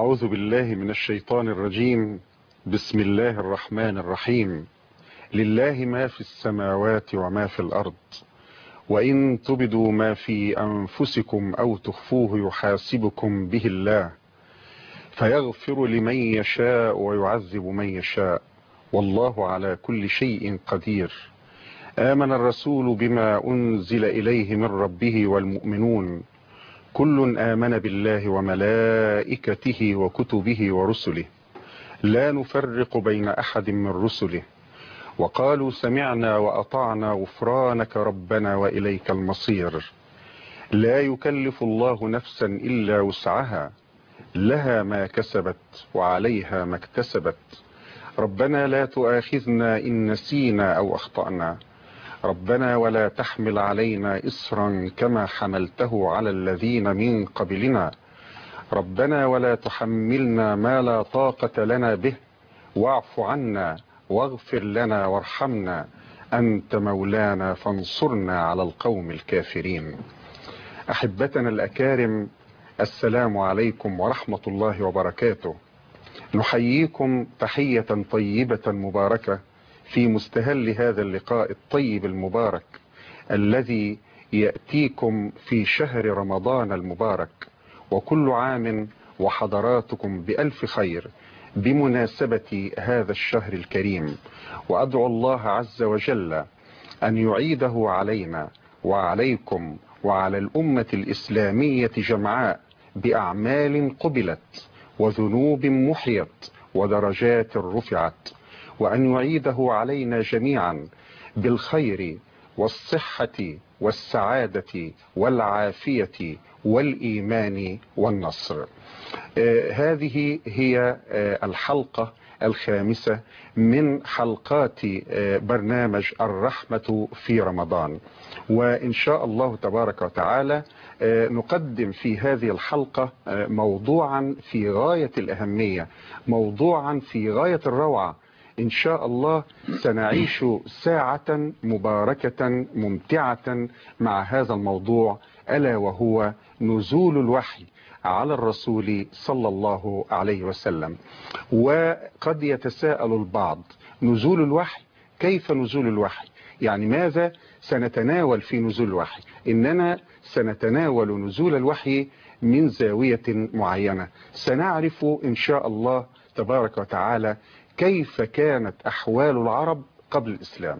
أعوذ بالله من الشيطان الرجيم. بسم الله الرحمن الرحيم. لله ما في السماوات وما في الأرض، وإن تبدوا ما في أنفسكم أو تخفوه يحاسبكم به الله، فيغفر لمن يشاء ويعذب من يشاء، والله على كل شيء قدير. آمن الرسول بما أنزل إليه من ربه والمؤمنون، كل آمن بالله وملائكته وكتبه ورسله، لا نفرق بين أحد من رسله، وقالوا سمعنا وأطعنا غفرانك ربنا وإليك المصير. لا يكلف الله نفسا إلا وسعها، لها ما كسبت وعليها ما اكتسبت. ربنا لا تؤاخذنا إن نسينا أو أخطأنا، ربنا ولا تحمل علينا إصرا كما حملته على الذين من قبلنا، ربنا ولا تحملنا ما لا طاقة لنا به، واعف عنا واغفر لنا وارحمنا، أنت مولانا فانصرنا على القوم الكافرين. أحبتنا الأكارم، السلام عليكم ورحمة الله وبركاته. نحييكم تحية طيبة مباركة في مستهل هذا اللقاء الطيب المبارك الذي يأتيكم في شهر رمضان المبارك، وكل عام وحضراتكم بألف خير بمناسبة هذا الشهر الكريم. وأدعو الله عز وجل أن يعيده علينا وعليكم وعلى الأمة الإسلامية جمعاء بأعمال قبلت وذنوب محيت ودرجات رفعت، وأن يعيده علينا جميعا بالخير والصحة والسعادة والعافية والإيمان والنصر. هذه هي الحلقة الخامسة من حلقات برنامج الرحمة في رمضان، وإن شاء الله تبارك وتعالى نقدم في هذه الحلقة موضوعا في غاية الأهمية، موضوعا في غاية الروعة. إن شاء الله سنعيش ساعة مباركة ممتعة مع هذا الموضوع، ألا وهو نزول الوحي على الرسول صلى الله عليه وسلم. وقد يتساءل البعض، نزول الوحي، كيف نزول الوحي؟ يعني ماذا سنتناول في نزول الوحي؟ إننا سنتناول نزول الوحي من زاوية معينة. سنعرف إن شاء الله تبارك وتعالى كيف كانت أحوال العرب قبل الإسلام،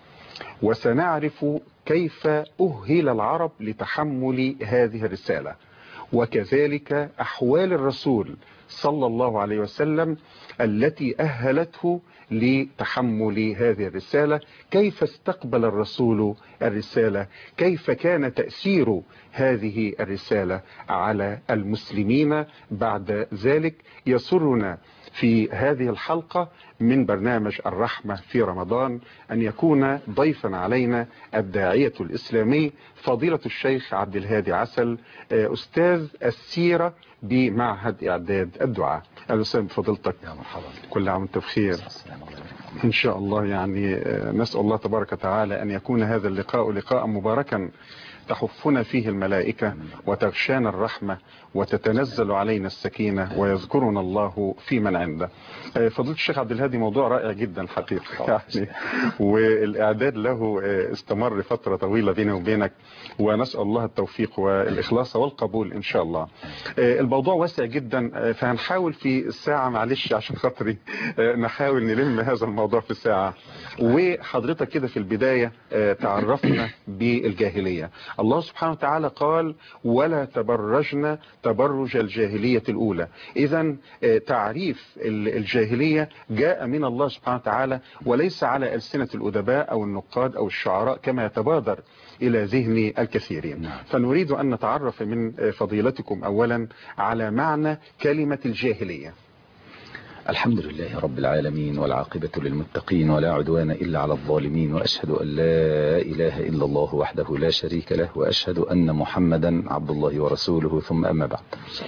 وسنعرف كيف أهل العرب لتحمل هذه الرسالة، وكذلك أحوال الرسول صلى الله عليه وسلم التي أهلته لتحمل هذه الرسالة. كيف استقبل الرسول الرسالة؟ كيف كان تأثير هذه الرسالة على المسلمين بعد ذلك؟ يسرنا في هذه الحلقة من برنامج الرحمة في رمضان أن يكون ضيفا علينا الداعية الإسلامي فضيلة الشيخ عبد الهادي عسل، أستاذ السيرة بمعهد إعداد الدعاء. أهلا وسهلا بفضيلتك. يا مرحبا. كل عام وانت بخير إن شاء الله. يعني نسأل الله تبارك وتعالى أن يكون هذا اللقاء لقاء مباركا تحفنا فيه الملائكة وتغشانا الرحمة وتتنزل علينا السكينة ويذكرنا الله في من عنده. فضيلة الشيخ عبد الهادي، موضوع رائع جدا حقيقة يعني، والإعداد له استمر فترة طويلة بيني وبينك، ونسأل الله التوفيق والإخلاص والقبول إن شاء الله. الموضوع واسع جدا، فهنحاول في الساعة، معلش عشان خاطري نحاول نلم هذا الموضوع في الساعة. وحضرتك كده في البداية تعرفنا بالجاهلية. الله سبحانه وتعالى قال ولا تبرجن تبرج الجاهلية الأولى. إذن تعريف الجاهلية جاء من الله سبحانه وتعالى، وليس على ألسنة الأدباء أو النقاد أو الشعراء كما يتبادر إلى ذهن الكثيرين. فنريد أن نتعرف من فضيلتكم أولا على معنى كلمة الجاهلية. الحمد لله رب العالمين، والعاقبة للمتقين، ولا عدوان إلا على الظالمين، وأشهد أن لا إله إلا الله وحده لا شريك له، وأشهد أن محمدا عبد الله ورسوله، ثم أما بعد.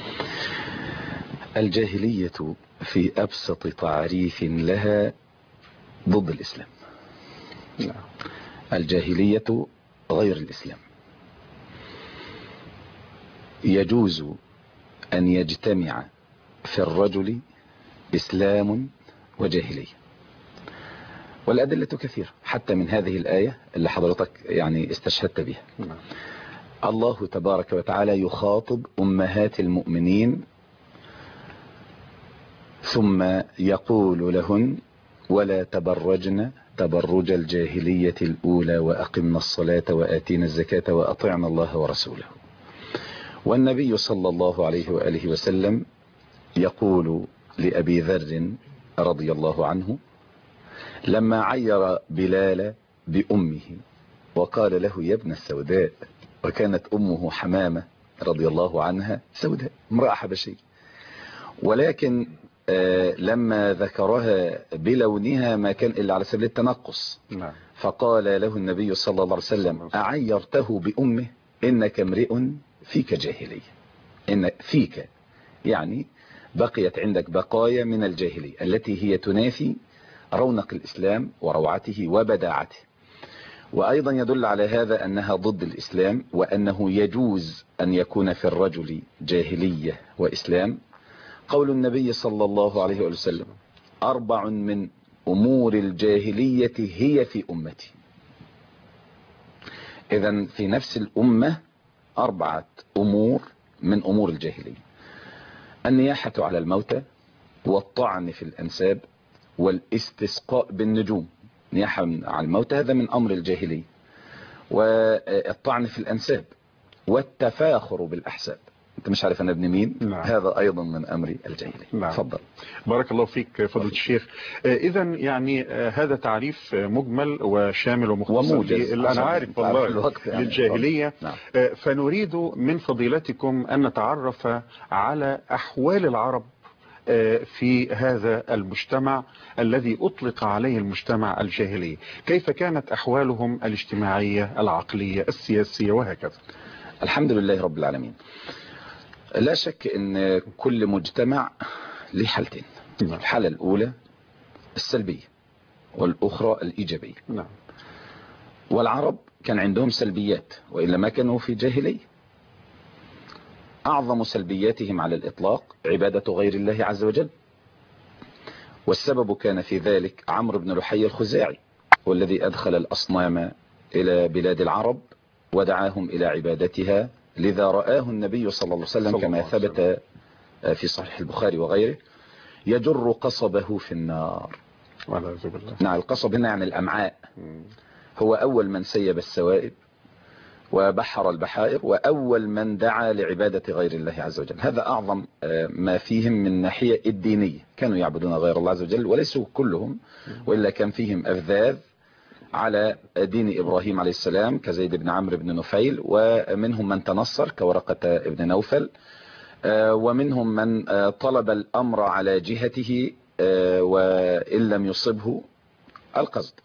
الجاهلية في أبسط تعريف لها ضد الإسلام. الجاهلية غير الإسلام. يجوز أن يجتمع في الرجل إسلام وجاهلية. والأدلة كثيرة حتى من هذه الآية اللي حضرتك يعني استشهدت بها. الله تبارك وتعالى يخاطب أمهات المؤمنين ثم يقول لهن: ولا تبرجن تبرج الجاهلية الأولى وأقمنا الصلاة وآتينا الزكاة وأطعنا الله ورسوله. والنبي صلى الله عليه وآله وسلم يقول لأبي ذر رضي الله عنه لما عير بلال بأمه وقال له: يا ابن السوداء، وكانت أمه حمامة رضي الله عنها سوداء، امرأة حبشية، ولكن لما ذكرها بلونها ما كان إلا على سبيل التنقص. فقال له النبي صلى الله عليه وسلم: أعيرته بأمه؟ إنك امرئ فيك جاهلية. إن فيك يعني بقيت عندك بقايا من الجاهلية التي هي تنافي رونق الإسلام وروعته وبداعته. وأيضا يدل على هذا أنها ضد الإسلام، وأنه يجوز أن يكون في الرجل جاهلية وإسلام. قول النبي صلى الله عليه وسلم: 4 من أمور الجاهلية هي في أمتي. إذن في نفس الأمة 4 أمور من أمور الجاهلية: النياحة على الموتى، والطعن في الأنساب، والاستسقاء بالنجوم. نياحة على الموتى هذا من أمر الجاهلية، والطعن في الأنساب، والتفاخر بالأحساب. انت مش عارف انا ابن مين؟ هذا ايضا من امر الجاهلية. تفضل. بارك الله فيك فضيلة الشيخ. اذا يعني هذا تعريف مجمل وشامل ومختصر اللي انا عارف والله للجاهلية. فنريد من فضيلتكم ان نتعرف على احوال العرب في هذا المجتمع الذي أطلق عليه المجتمع الجاهلي. كيف كانت أحوالهم الاجتماعية العقلية السياسية وهكذا؟ الحمد لله رب العالمين. لا شك ان كل مجتمع له حالتين. الحالة الاولى السلبية والاخرى الايجابية. والعرب كان عندهم سلبيات وإلا ما كانوا في جاهلية. اعظم سلبياتهم على الاطلاق عبادة غير الله عز وجل، والسبب كان في ذلك عمرو بن لحي الخزاعي، والذي ادخل الاصنام الى بلاد العرب ودعاهم الى عبادتها. لذا رآه النبي صلى الله عليه وسلم كما ثبت في صحيح البخاري وغيره يجر قصبه في النار. نعم، القصب هنا يعني الأمعاء. هو أول من سيب السوائب وبحر البحائر، وأول من دعا لعبادة غير الله عز وجل. هذا أعظم ما فيهم من ناحية الدينية. كانوا يعبدون غير الله عز وجل، وليسوا كلهم، وإلا كان فيهم أفذاذ على دين إبراهيم عليه السلام كزيد بن عمرو بن نفيل، ومنهم من تنصر كورقة ابن نوفل، ومنهم من طلب الأمر على جهته وإن لم يصبه القصد.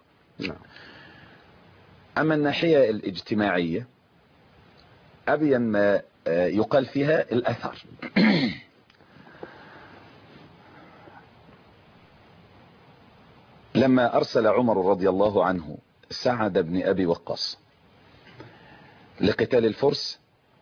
أما الناحية الاجتماعية أبين ما يقال فيها الأثر. لما أرسل عمر رضي الله عنه سعد بن أبي وقاص لقتال الفرس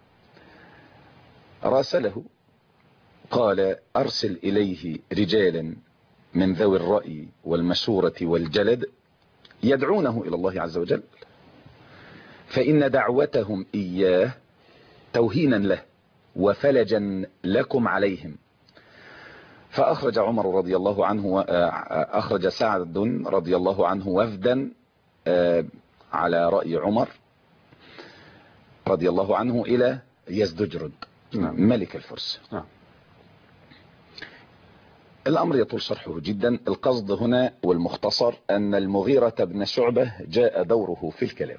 راسله، قال: أرسل إليه رجالا من ذوي الرأي والمشورة والجلد يدعونه إلى الله عز وجل، فإن دعوتهم إياه توهينا له وفلجا لكم عليهم. فأخرج عمر رضي الله عنه أخرج سعد رضي الله عنه وفدا على رأي عمر رضي الله عنه إلى يزدجرد ملك الفرس. الأمر يطول شرحه جدا. القصد هنا والمختصر أن المغيرة بن شعبة جاء دوره في الكلام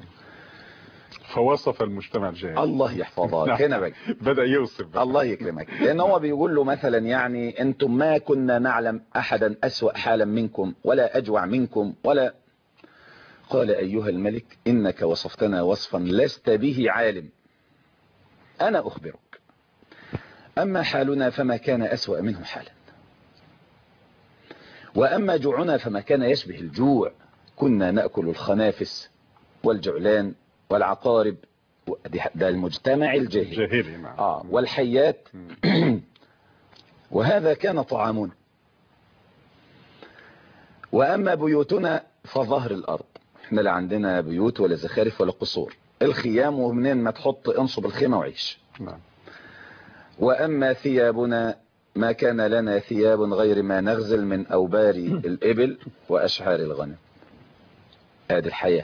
فوصف المجتمع الجاهلي. الله يحفظك. هنا بقى بدأ يوصف بقى. الله يكرمك. لأن هو بيقول له مثلا يعني أنتم ما كنا نعلم أحدا أسوأ حالا منكم ولا أجوع منكم ولا. قال: أيها الملك، إنك وصفتنا وصفا لست به عالم، أنا أخبرك. أما حالنا فما كان أسوأ منه حالا، وأما جوعنا فما كان يشبه الجوع. كنا نأكل الخنافس والجعلان والعقارب. ده المجتمع الجاهلي. والحيات وهذا كان طعامنا. وأما بيوتنا فظهر الأرض، احنا لا عندنا بيوت ولا زخارف ولا قصور، الخيام ومنين ما تحط انصب الخيمة وعيش. وأما ثيابنا ما كان لنا ثياب غير ما نغزل من أوبار الإبل وأشعار الغنم. هذه الحياة.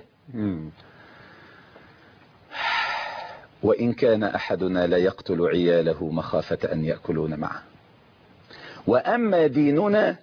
وإن كان أحدنا لا يقتل عياله مخافة أن يأكلون معه. وأما ديننا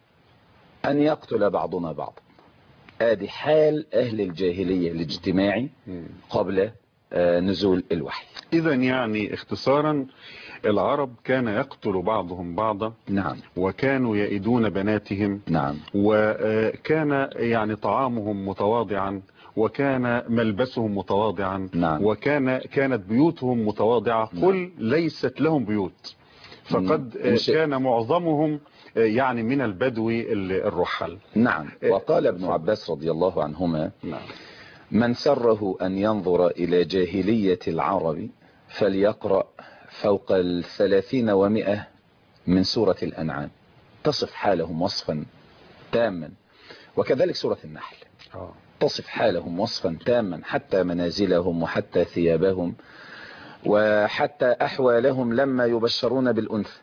أن يقتل بعضنا بعضا. هذه حال أهل الجاهلية الاجتماعي قبل نزول الوحي. إذا يعني اختصارا، العرب كان يقتل بعضهم بعضا. نعم. وكانوا يئدون بناتهم. نعم. وكان يعني طعامهم متواضعا، وكان ملبسهم متواضعا. نعم. كانت بيوتهم متواضعة. نعم. قل ليست لهم بيوت، فقد كان معظمهم يعني من البدو الرحل. نعم. وقال ابن عباس رضي الله عنهما: نعم. من سره أن ينظر إلى جاهلية العرب فليقرأ فوق 30 و100 من سورة الأنعام، تصف حالهم وصفا تاما. وكذلك سورة النحل تصف حالهم وصفا تاما، حتى منازلهم وحتى ثيابهم وحتى أحوالهم لما يبشرون بالأنثى،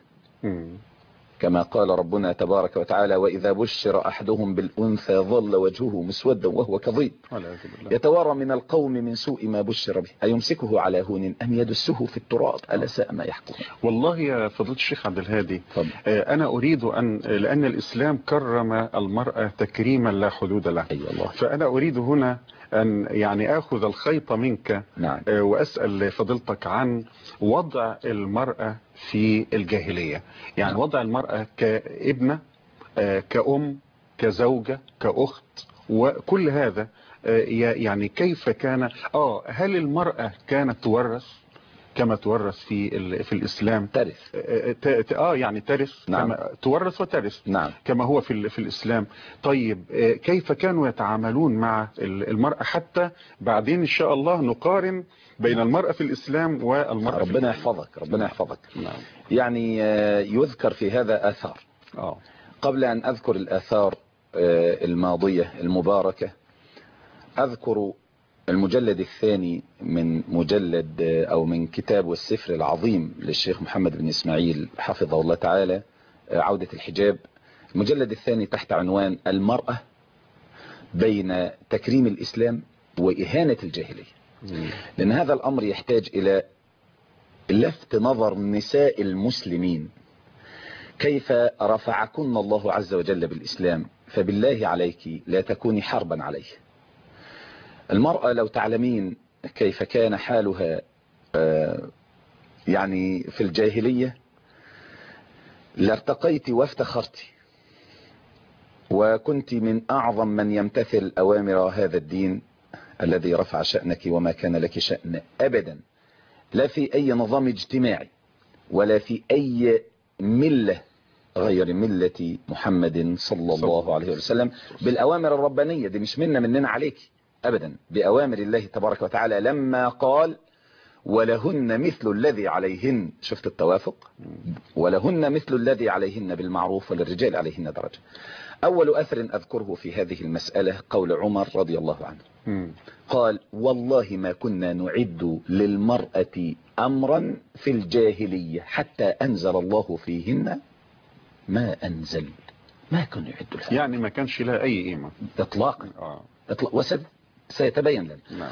كما قال ربنا تبارك وتعالى: وإذا بشر أحدهم بالأنثى ظل وجهه مسودا وهو كظيم يتوارى من القوم من سوء ما بشر به أيمسكه على هون أم يدسه في التراب ألا ساء ما يحكم. والله يا فضيلة الشيخ عبد الهادي، أنا أريد لأن الإسلام كرم المرأة تكريما لا حدود له. فأنا أريد هنا أن يعني أخذ الخيط منك. نعم. وأسأل فضيلتك عن وضع المرأة في الجاهلية، يعني نعم. وضع المرأة كابنة، كأم، كزوجة، كأخت، وكل هذا يعني كيف كان. هل المرأة كانت تورث كما تورث في الإسلام؟ ترث. يعني ترث. نعم. كما تورث وترث. نعم. كما هو في الإسلام. طيب كيف كانوا يتعاملون مع المرأة، حتى بعدين إن شاء الله نقارن بين المرأة في الإسلام والمرأة في ربنا يحفظك. ربنا يحفظك. نعم. يعني يذكر في هذا آثار. قبل أن أذكر الآثار الماضية المباركة، أذكر المجلد الثاني من مجلد أو من كتاب والسفر العظيم للشيخ محمد بن إسماعيل حفظه الله تعالى، عودة الحجاب. المجلد الثاني تحت عنوان المرأة بين تكريم الإسلام وإهانة الجاهلية. لأن هذا الأمر يحتاج إلى لفت نظر نساء المسلمين، كيف رفعكن الله عز وجل بالإسلام، فبالله عليك لا تكوني حربا عليه. المرأة لو تعلمين كيف كان حالها يعني في الجاهلية لارتقيت وافتخرت، وكنت من أعظم من يمتثل أوامر هذا الدين الذي رفع شأنك وما كان لك شأن أبدا، لا في أي نظام اجتماعي ولا في أي ملة غير ملة محمد صلى الله عليه وسلم، بالأوامر الربانية دي، مش مننا عليك أبدا، بأوامر الله تبارك وتعالى. لما قال ولهن مثل الذي عليهن، شفت التوافق، ولهن مثل الذي عليهن بالمعروف وللرجال عليهن درجة. أول أثر أذكره في هذه المسألة قول عمر رضي الله عنه، قال: والله ما كنا نعد للمرأة أمرا في الجاهلية حتى أنزل الله فيهن ما أنزل. ما كانوا يعدوا لها، يعني ما كانش لها أي قيمة إطلاقا. سيتبين لنا. نعم.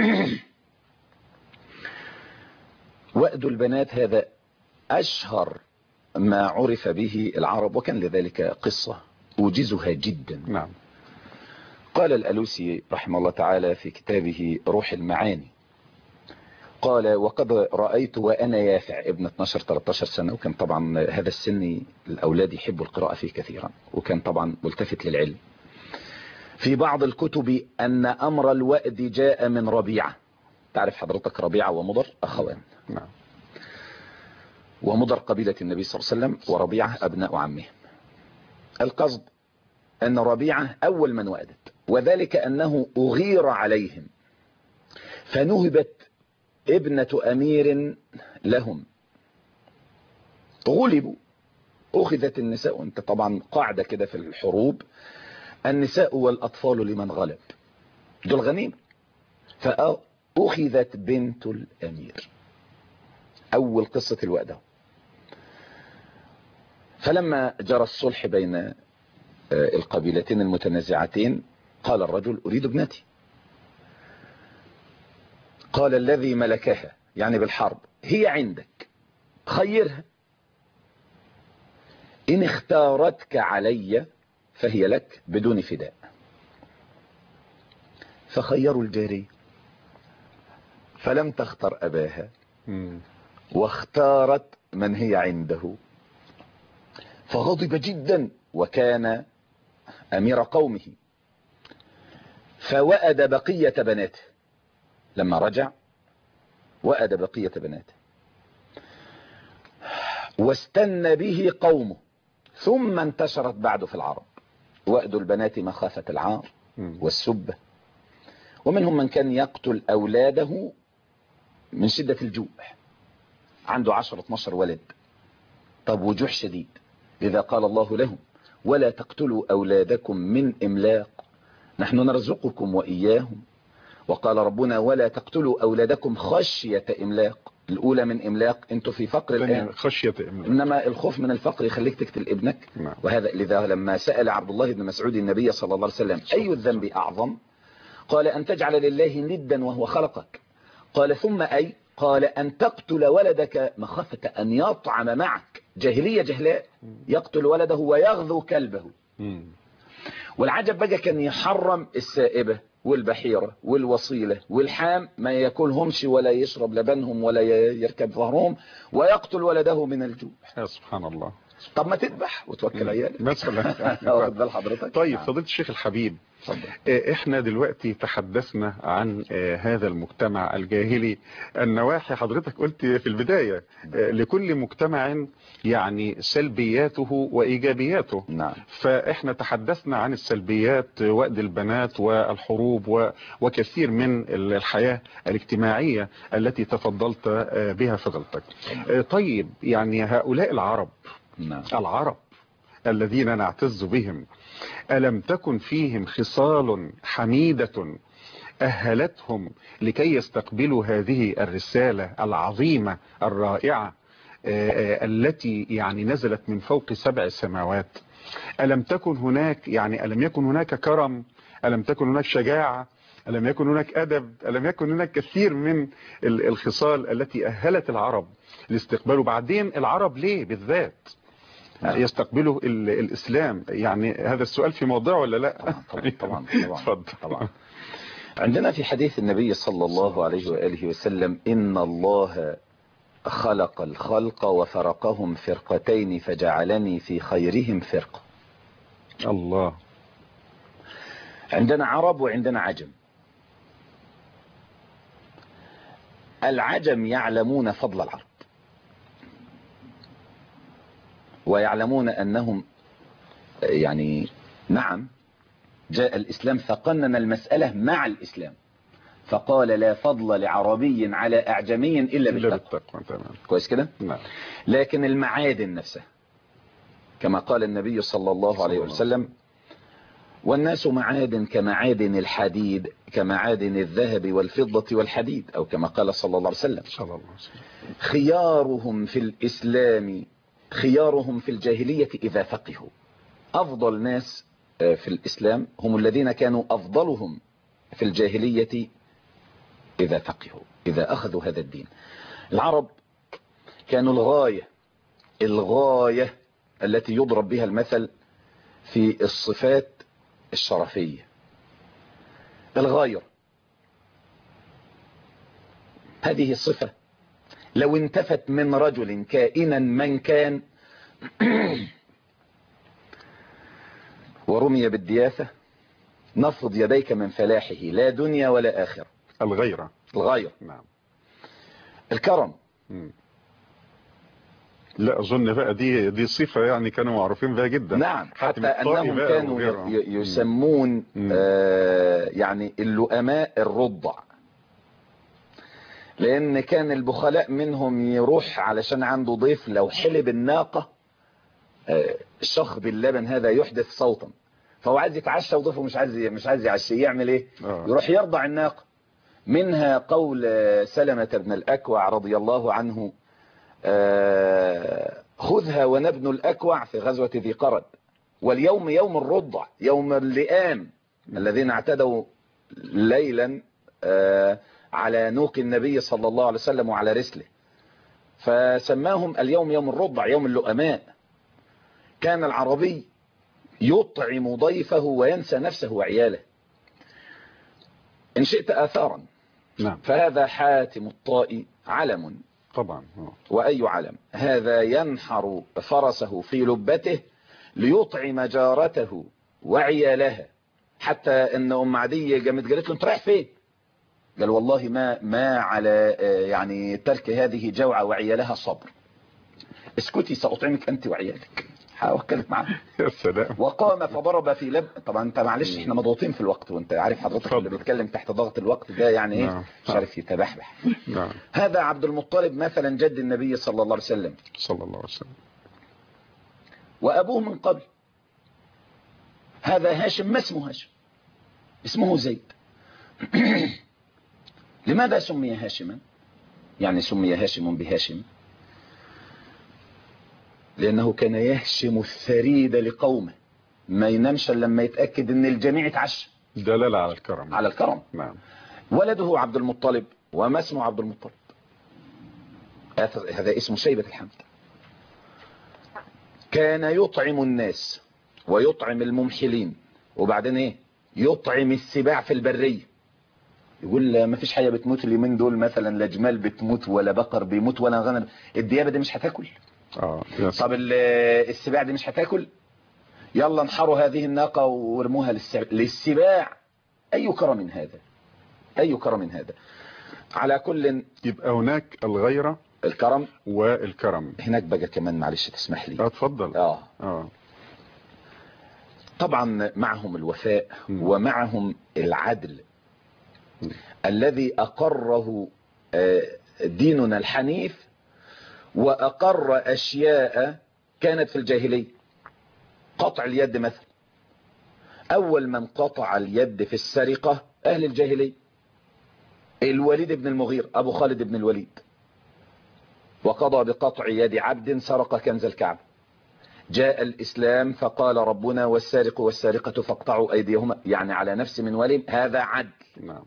وأد البنات هذا أشهر ما عرف به العرب، وكان لذلك قصة أوجزها جدا. نعم. قال الألوسي رحمه الله تعالى في كتابه روح المعاني، قال: وقد رأيت وأنا يافع ابن 12-13 سنة، وكان طبعا هذا السن الأولاد يحبوا القراءة فيه كثيرا، وكان طبعا ملتفت للعلم، في بعض الكتب أن أمر الوأد جاء من ربيعة. تعرف حضرتك ربيعة ومضر أخوان. نعم. ومضر قبيلة النبي صلى الله عليه وسلم، وربيعة أبناء عمهم. القصد أن ربيعة أول من وأدت، وذلك أنه أغير عليهم فنهبت ابنة أمير لهم، غلبوا أخذت النساء، وانت طبعا قاعدة كده في الحروب، النساء والأطفال لمن غلب، دول غنيمة. فأخذت بنت الأمير، أول قصة الوقت. فلما جرى الصلح بين القبيلتين المتنازعتين قال الرجل أريد ابنتي. قال الذي ملكها يعني بالحرب هي عندك، خيرها، إن اختارتك علي فهي لك بدون فداء. فخيروا الجارية فلم تختر أباها واختارت من هي عنده، فغضب جدا وكان أمير قومه، فوأد بقية بناته. لما رجع وأد بقية بناته واستنى به قومه، ثم انتشرت بعد في العرب وأد البنات مخافة العار والسبة، ومنهم من كان يقتل أولاده من شدة الجوع، عنده 10-12 ولد. طب وجوع شديد، لذا قال الله لهم ولا تقتلوا أولادكم من إملاق نحن نرزقكم وإياهم. وقال ربنا ولا تقتلوا أولادكم خشية إملاق، الأولى من إملاق، انتوا في فقر الآن، خشية إملاق، إنما الخوف من الفقر يخليك تقتل ابنك. وهذا لذا لما سأل عبد الله بن مسعود النبي صلى الله عليه وسلم أي الذنب أعظم، قال أن تجعل لله ندا وهو خلقك. قال ثم أي؟ قال أن تقتل ولدك مخافة أن يطعم معك. جاهلية جهلاء، يقتل ولده ويغذو كلبه. والعجب بقى كان يحرم السائبة والبحيرة والوصيلة والحام، ما يأكلهمش ولا يشرب لبنهم ولا يركب ظهرهم، ويقتل ولده من الجوع. يا سبحان الله. طب ما تذبح وتوكل عيالك مثلا. واخد بال حضرتك. طيب فضيلة الشيخ الحبيب، احنا دلوقتي تحدثنا عن هذا المجتمع الجاهلي، النواحي حضرتك قلت في البداية لكل مجتمع يعني سلبياته وإيجابياته. نعم. فاحنا تحدثنا عن السلبيات، وأد البنات والحروب وكثير من الحياة الاجتماعية التي تفضلت بها فضلتك. طيب يعني هؤلاء العرب، نعم. العرب الذين نعتز بهم، ألم تكن فيهم خصال حميدة أهلتهم لكي يستقبلوا هذه الرسالة العظيمة الرائعة التي يعني نزلت من فوق 7 سماوات؟ ألم تكن هناك يعني ألم يكن هناك كرم؟ ألم تكن هناك شجاعة؟ ألم يكن هناك أدب؟ ألم يكن هناك كثير من الخصال التي أهلت العرب لاستقباله؟ بعدين العرب ليه بالذات يستقبلوا الإسلام؟ يعني هذا السؤال في موضوع ولا لا؟ طبعا. عندنا في حديث النبي صلى الله عليه وآله وسلم إن الله خلق الخلق وفرقهم فرقتين فجعلني في خيرهم فرقة. الله. عندنا عرب وعندنا عجم. العجم يعلمون فضل العرب ويعلمون أنهم يعني نعم جاء الإسلام فقنن المسألة مع الإسلام، فقال لا فضل لعربي على أعجمي إلا بالتقوى. كويس كده؟ نعم. لكن المعادن نفسها كما قال النبي صلى الله عليه وسلم والناس معادن كمعادن الحديد كمعادن الذهب والفضة والحديد، أو كما قال صلى الله عليه وسلم خيارهم في الإسلام خيارهم في الجاهلية إذا فقهوا. أفضل ناس في الإسلام هم الذين كانوا أفضلهم في الجاهلية إذا فقهوا، إذا أخذوا هذا الدين. العرب كانوا الغاية التي يضرب بها المثل في الصفات الشرفية، الغاية. هذه الصفة لو انتفت من رجل كائنا من كان ورمي بالدياثة نفض يديك من فلاحه لا دنيا ولا آخرة. الغيرة. نعم. الكرم. لا أظن بقى دي صفة يعني كانوا معروفين بها جدا. نعم. حتى أنهم كانوا يسمون يعني اللؤماء الرضع، لأن كان البخلاء منهم يروح علشان عنده ضيف لو حلب الناقة شخب اللبن هذا يحدث صوتا، فهو عايز يتعشى وضيفه مش عايز يعشيه، يعمل ايه؟ يروح يرضع الناقة. منها قول سلمة بن الأكوع رضي الله عنه: خذها ونبن الأكوع في غزوة ذي قرد، واليوم يوم الرضع، يوم اللئام الذين اعتدوا ليلا على نوق النبي صلى الله عليه وسلم وعلى رسله، فسماهم اليوم يوم الرضع، يوم اللؤماء. كان العربي يطعم ضيفه وينسى نفسه وعياله. إن شئت آثارا، نعم. فهذا حاتم الطائي علم طبعا. وأي علم. هذا ينحر فرسه في لبته ليطعم جارته وعيالها، حتى ان ام عدي قامت قالت له: انت رايح فين؟ قال: والله ما على يعني ترك هذه جوعة وعيالها صبر. اسكتي سأطعمك انت وعيالك، هوكلك معاها. يا سلام. وقام فضرب في لب. طبعا انت معلش احنا مضغوطين في الوقت، وانت عارف حضرتك اللي بيتكلم تحت ضغط الوقت ده يعني ايه؟ مش عارف يتبحبح. هذا عبد المطلب مثلا جد النبي صلى الله عليه وسلم. صلى الله عليه وسلم. وابوه من قبل. هذا هاشم، ما اسمه هاشم، اسمه زيد. لماذا سمي هاشما؟ يعني سمي هاشم بهاشم لأنه كان يهشم الثريد لقومه، ما ينامش لما يتأكد أن الجميع اتعشى. دلالة على الكرم. على الكرم. نعم. ولده عبد المطلب. وما اسمه عبد المطلب؟ هذا اسمه شيبة الحمد. كان يطعم الناس ويطعم الممحلين، وبعدين ايه؟ يطعم السباع في البرية. يقول ما فيش حاجة بتموت اليومين دول، مثلا لا جمال بتموت ولا بقر بيموت ولا غنم. الديابة دي مش هتاكل. طب السباع دي مش هتاكل. يلا انحروا هذه الناقة وارموها للسباع. أي كرم هذا، أي كرم هذا. على كل يبقى هناك الغيرة، الكرم والكرم. هناك بقى كمان، معلش تسمح لي. اتفضل. طبعا معهم الوفاء ومعهم العدل الذي أقره ديننا الحنيف، وأقر أشياء كانت في الجاهلية. قطع اليد مثلا، أول من قطع اليد في السرقة أهل الجاهلية. الوليد بن المغير أبو خالد بن الوليد، وقضى بقطع يد عبد سرق كنز الكعبة. جاء الإسلام فقال ربنا: والسارق والسارقة فاقطعوا أيديهما، يعني على نفس من ولي. هذا عدل. نعم.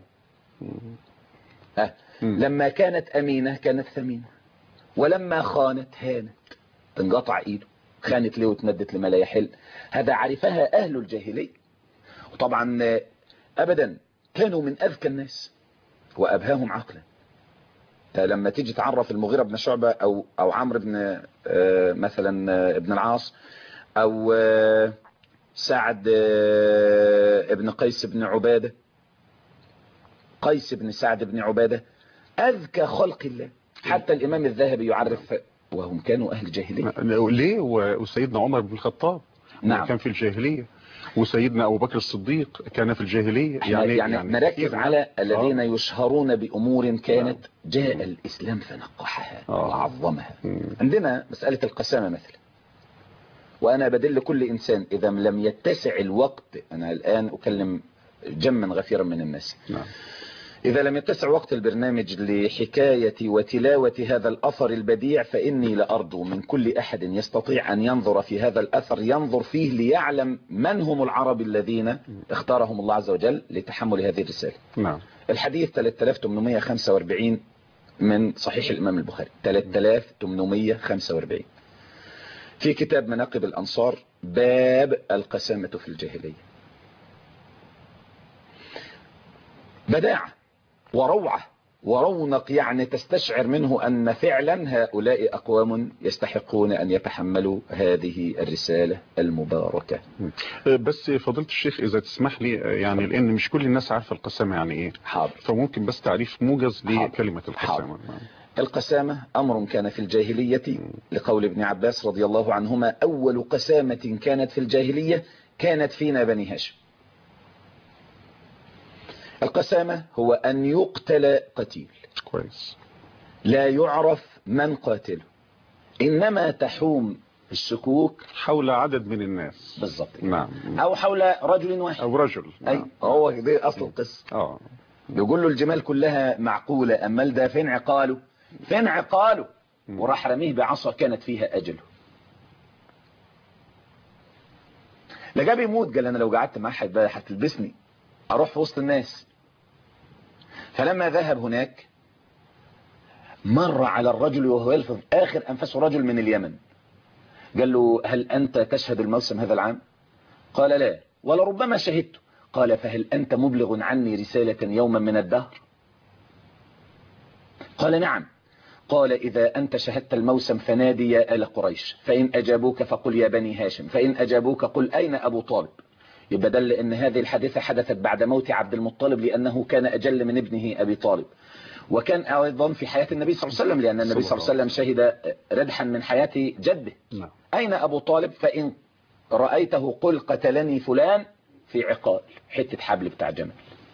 لما كانت أمينة كانت ثمينة، ولما خانت هانت، تنقطع إيده. خانت ليه وتمدت لما لا يحل. هذا عرفها أهل الجاهلية. وطبعا أبدا كانوا من أذكى الناس وأبهاهم عقلا. لما تيجي تعرف المغيرة بن شعبة أو عمرو بن مثلا ابن العاص، أو سعد ابن قيس بن عبادة، قيس بن سعد بن عبادة، أذكى خلق الله. حتى الإمام الذهبي يعرف، وهم كانوا أهل جاهلية. ليه؟ وسيدنا عمر بن الخطاب نعم. كان في الجاهلية، وسيدنا أبو بكر الصديق كان في الجاهلية. يعني نركز على الذين يشهرون بأمور كانت جاء الإسلام فنقحها وعظمها. عندنا مسألة القسامة مثلا، وأنا بدل كل إنسان إذا لم يتسع الوقت، أنا الآن أكلم جما غفيرا من الناس، إذا لم يتسع وقت البرنامج لحكاية وتلاوة هذا الأثر البديع، فإني لأرجو من كل أحد يستطيع أن ينظر في هذا الأثر ينظر فيه ليعلم من هم العرب الذين اختارهم الله عز وجل لتحمل هذه الرسالة. نعم. الحديث 3845 من صحيح الإمام البخاري، 3845 في كتاب مناقب الأنصار، باب القسامة في الجاهلية. بداعة وروعة ورونق، يعني تستشعر منه أن فعلا هؤلاء أقوام يستحقون أن يتحملوا هذه الرسالة المباركة. بس فضيلة الشيخ إذا تسمح لي، يعني لأن مش كل الناس عارفة القسامة يعني إيه. حاضر. فممكن بس تعريف موجز لكلمة القسامة. القسامة أمر كان في الجاهلية، لقول ابن عباس رضي الله عنهما: أول قسامة كانت في الجاهلية كانت فينا بني هاشم. القسامة هو أن يقتل قتيل، كويس، لا يعرف من قاتله، إنما تحوم الشكوك حول عدد من الناس بالظبط. نعم. أو حول رجل واحد أو رجل. أي نعم. هو ده أصل القصة. يقول له الجمال كلها معقولة، أما ده فين عقاله؟ فين عقاله؟ وراح رميه بعصا كانت فيها أجله. لقاه بيموت، قال أنا لو قعدت معاه هتلبسني، أروح في وسط الناس. فلما ذهب هناك مر على الرجل وهو يلفظ آخر أنفسه، رجل من اليمن. قال له هل أنت تشهد الموسم هذا العام؟ قال لا، ولربما شهدت. قال فهل أنت مبلغ عني رسالة يوما من الدهر؟ قال نعم. قال إذا أنت شهدت الموسم فنادي يا آل قريش، فإن أجابوك فقل يا بني هاشم، فإن أجابوك قل أين أبو طالب. يبقى دل أن هذه الحادثة حدثت بعد موت عبد المطلب، لأنه كان أجل من ابنه أبي طالب، وكان أيضا في حياة النبي صلى الله عليه وسلم، لأن النبي صلى الله عليه وسلم شهد ردحا من حياة جده. أين أبو طالب؟ فإن رأيته قل قتلني فلان في عقال، حتة حبل بتاع جمل.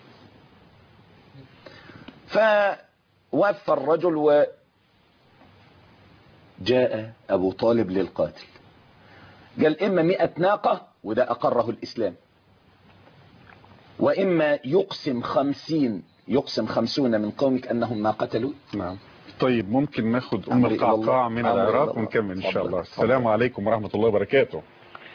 فوفى الرجل وجاء أبو طالب للقاتل، قال إما 100 ناقة، وده أقره الإسلام، وإما يقسم 50 من قومك أنهم ما قتلوا. نعم. طيب ممكن ناخد أم القعقاع من العراق ونكمل إن شاء الله. السلام عليكم ورحمة الله وبركاته.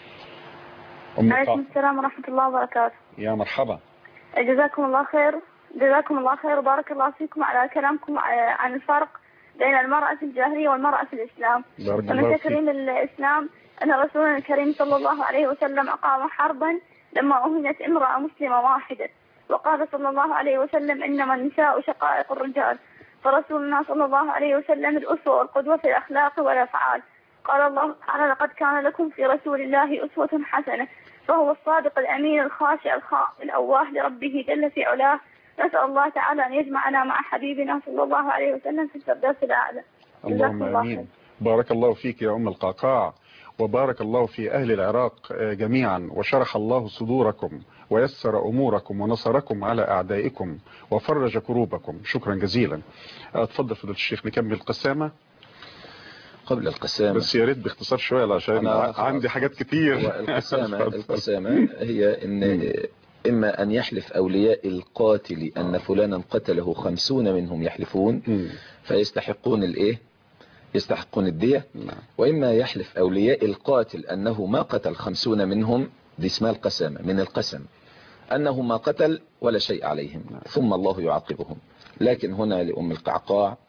عليكم السلام ورحمة الله وبركاته. يا مرحبا. جزاكم الله خير، جزاكم الله خير وبارك الله فيكم على كلامكم عن الفرق بين المرأة في الجاهلية والمرأة في الإسلام. ومن تكريم الإسلام أن رسولنا الكريم صلى الله عليه وسلم أقام حربا لما أهنت امرأة مسلمة واحدة، وقال صلى الله عليه وسلم إنما النساء شقائق الرجال، فرسولنا صلى الله عليه وسلم الأسوة والقدوة في الأخلاق والأفعال. قال الله تعالى لقد كان لكم في رسول الله أسوة حسنة، فهو الصادق الأمين الخاشع الخائف الأواه لربه جل في علاه. نسأل الله تعالى أن يجمعنا مع حبيبنا صلى الله عليه وسلم في الفردوس الأعلى. اللهم آمين. بارك الله فيك يا أم القعقاع، وبارك الله في أهل العراق جميعا، وشرح الله صدوركم ويسر أموركم ونصركم على أعدائكم وفرج كروبكم. شكرا جزيلا. أتفضل فضيلة الشيخ نكمل القسامة. قبل القسامة بس يا ريت باختصار شوية عشان عندي حاجات كتير. القسامة هي إن إما أن يحلف أولياء القاتل أن فلانا قتله 50 منهم يحلفون فيستحقون الإيه؟ يستحقون الدية. وإما يحلف أولياء القاتل أنه ما قتل 50 منهم، دي اسمها القسامة، من القسم أنه ما قتل ولا شيء عليهم، ثم الله يعاقبهم. لكن هنا لأم القعقاع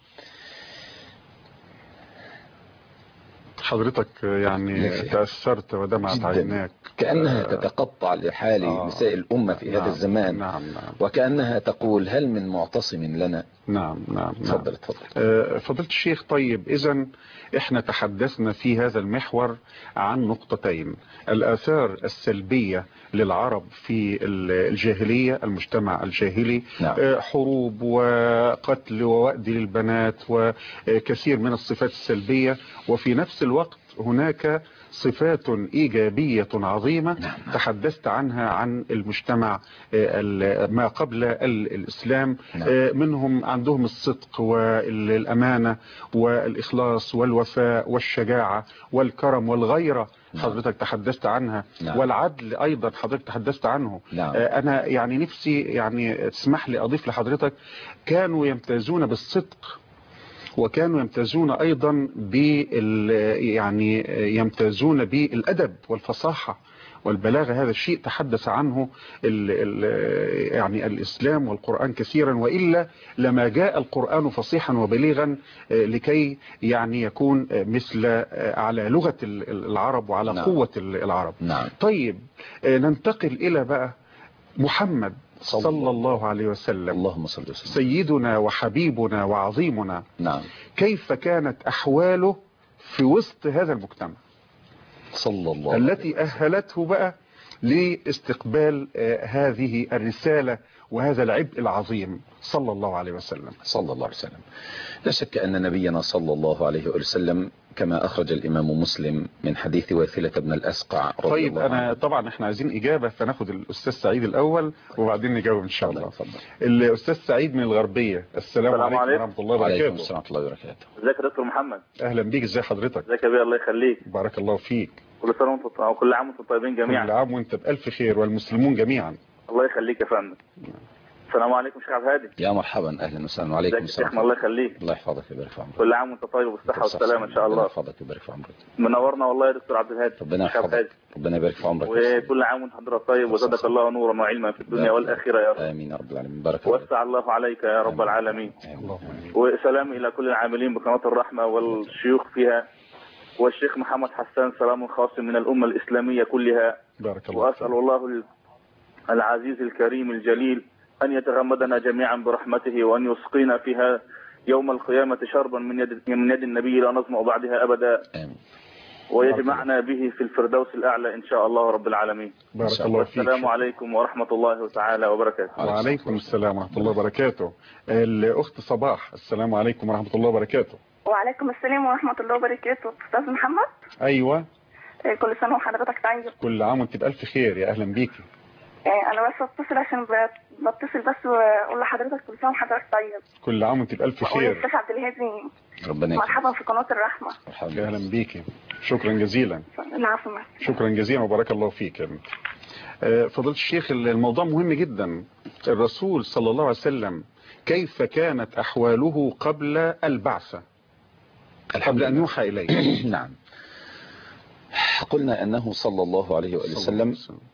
حضرتك يعني تأثرت ودمعت عيناك، كأنها تتقطع لحال نساء الأمة في هذا الزمان. نعم. وكأنها تقول هل من معتصم لنا. نعم. تفضل. فضيلة الشيخ، طيب إذن احنا تحدثنا في هذا المحور عن نقطتين: الآثار السلبية للعرب في الجاهلية، المجتمع الجاهلي، حروب وقتل ووأد للبنات وكثير من الصفات السلبية، وفي نفس الوقت هناك صفات إيجابية عظيمة تحدثت عنها عن المجتمع ما قبل الإسلام. منهم عندهم الصدق والأمانة والإخلاص والوفاء والشجاعة والكرم والغيرة، حضرتك تحدثت عنها، والعدل أيضا حضرتك تحدثت عنه. أنا يعني نفسي يعني تسمح لي أضيف لحضرتك، كانوا يمتازون بالصدق، وكانوا يمتازون أيضا يعني يمتازون بالأدب والفصاحة والبلاغة. هذا الشيء تحدث عنه يعني الإسلام والقرآن كثيرا، وإلا لما جاء القرآن فصيحا وبليغا لكي يعني يكون مثل على لغة العرب وعلى قوة العرب. طيب ننتقل إلى بقى محمد صلى الله عليه وسلم، اللهم صل وسلم، سيدنا وحبيبنا وعظيمنا. كيف كانت أحواله في وسط هذا المجتمع صلى الله التي أهلته بقى لاستقبال هذه الرسالة وهذا العبء العظيم صلى الله عليه وسلم. صلى الله عليه وسلم. لا شك أن نبينا صلى الله عليه وسلم كما أخرج الإمام مسلم من حديث واثلة بن الأسقع رضي طيب الله عنه. طبعا احنا عايزين إجابة، فناخد الأستاذ سعيد الأول وبعدين نجاوب إن شاء الله. فضل. الأستاذ سعيد من الغربية. السلام عليكم ورحمة الله وبركاته. وعليكم السلام ورحمة الله وبركاته. ازيك يا دكتور محمد؟ أهلا بيك، ازي حضرتك؟ ازيك يا بيه؟ الله يخليك. بارك الله فيك. كل سنة وانتم كل عام وانتم طيبين جميعا. كل عام وانت بألف خير والمسلمون جميعا. الله يخليك يا فندم. السلام عليكم شيخ عبد الهادي. يا مرحبا، أهلا وسهلا. وعليكم السلام. الله يخليك. الله يحفظك ويبارك في عمرك. كل عام وانت طيب وبالصحة والسلامة إن شاء الله. الله يحفظك ويبارك في عمرك. منورنا والله يا دكتور عبد الهادي. ربنا يحفظك، ربنا يبارك في عمرك. وكل عام وانت حضرتك طيب وزادك الله نورا وعلما في الدنيا والآخرة يا رب. آمين يا رب العالمين. بارك الله. وسع الله عليك يا رب العالمين. وسلام إلى كل العاملين بقناة الرحمة والشيوخ فيها، والشيخ محمد حسان سلام خاص من الأمة الإسلامية كلها. بارك الله. وأسأل الله العزيز الكريم الجليل أن يتغمدنا جميعا برحمته، وأن يسقينا فيها يوم القيامة شربا من يد النبي لا نظمأ بعدها أبدا. آمين. ويجمعنا به في الفردوس الأعلى إن شاء الله رب العالمين. بارك الله فيك. السلام عليكم ورحمة الله تعالى وبركاته. وعليكم السلام ورحمة الله وبركاته. الأخت صباح. السلام عليكم ورحمة الله وبركاته. وعليكم السلام ورحمة الله وبركاته. أستاذ محمد. أيوة. كل سنة وحضرتك طيب. كل عام وانت بألف خير. يا أهلا بيكي. أنا بس أتصل عشان بتصل بس وأقول لحضرتك كل سنة وحضرتك طيب. كل عام وانت بألف خير. والشيخ عبد الهادي ربنا يكرمك. مرحبا في قناة الرحمة. مرحبا. أهلا بيكي. شكرا جزيلا. العفو. شكرا جزيلا وبارك الله فيك يا بنتي. فضيلة الشيخ، الموضوع مهم جدا. الرسول صلى الله عليه وسلم كيف كانت أحواله قبل البعثة، قبل أن يوحى إليه؟ نعم. قلنا أنه صلى الله عليه وسلم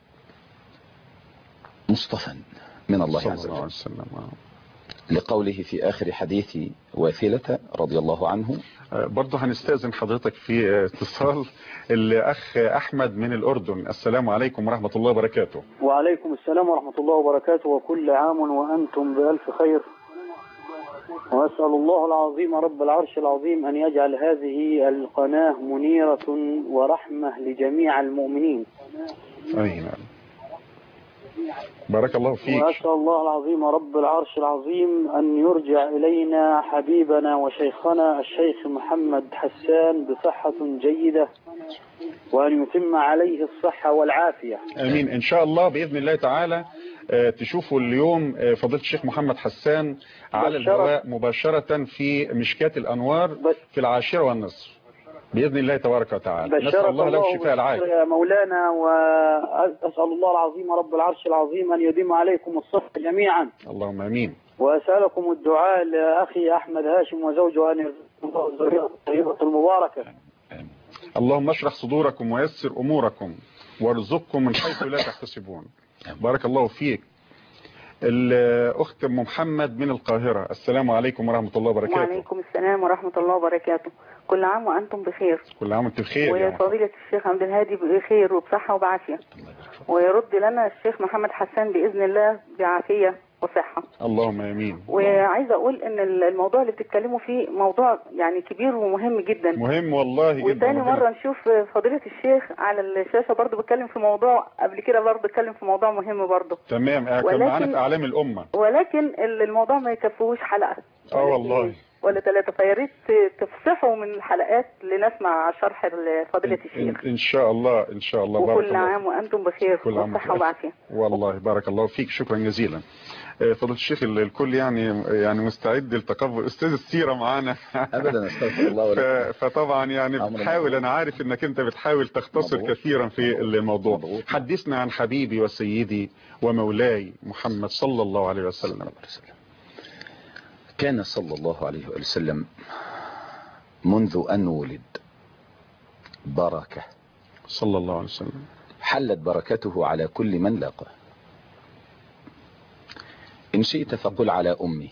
مصطفى من الله عز وجل، لقوله في آخر حديث واثلة رضي الله عنه. برضه هنستأذن حضرتك في اتصال الأخ أحمد من الأردن. السلام عليكم ورحمة الله وبركاته. وعليكم السلام ورحمة الله وبركاته، وكل عام وأنتم بألف خير. وأسأل الله العظيم رب العرش العظيم أن يجعل هذه القناة منيرة ورحمة لجميع المؤمنين. آمين. بارك الله فيك. وأسأل الله العظيم رب العرش العظيم أن يرجع إلينا حبيبنا وشيخنا الشيخ محمد حسان بصحة جيدة، وأن يتم عليه الصحة والعافية. آمين إن شاء الله بإذن الله تعالى. تشوفوا اليوم فضيلة الشيخ محمد حسان على الهواء مباشرة في مشكات الأنوار في 10:15 بإذن الله تبارك وتعالى. نسأل الله له الشفاء العاجل يا مولانا، وأسأل الله العظيم رب العرش العظيم أن يديم عليكم الصحة جميعا. اللهم آمين. وأسألكم الدعاء لأخي أحمد هاشم وزوجه أن يرزقهم الله الذرية الطيبة المباركة. اللهم اشرح صدوركم ويسر أموركم وارزقكم من حيث لا تحتسبون. بارك الله فيك. الأخت أم محمد من القاهرة. السلام عليكم ورحمة الله وبركاته. وعليكم السلام ورحمة الله وبركاته. كل عام وأنتم بخير. كل عام وأنتم بخير. وفضيلة الشيخ عبد الهادي بخير وبصحة وبعافية، ويرد لنا الشيخ محمد حسان بإذن الله بعافية وصحة. اللهم آمين. وعايزة أقول إن الموضوع اللي بتتكلموا فيه موضوع يعني كبير ومهم جدا. مهم والله جدا. وتاني مرة نشوف فضيلة الشيخ على الشاشة برضه بتكلم في موضوع قبل كده، برضه بتكلم في موضوع مهم برضه. تمام. كان معانا في أعلام الأمة، ولكن الموضوع ما يكفوش حلقة والله ولا 3، فياريت تفصحوا من الحلقات لنسمع شرح فضيلة الشيخ. إن شاء الله إن شاء الله. وكل عام وأنتم بخير وصحة وعافية. والله بارك الله فيك. شكرا جزيلا فضيلة الشيخ. الكل يعني مستعد لتقبل أستاذ السيرة معانا. أبدا استغفر الله. فطبعا يعني بتحاول، أنا عارف إنك أنت بتحاول تختصر كثيرا في الموضوع. حدثنا عن حبيبي وسيدي ومولاي محمد صلى الله عليه وسلم. كان صلى الله عليه وسلم منذ أن ولد بركة صلى الله عليه وسلم، حلت بركته على كل من لاقاه. إن شئت فقل على أمه،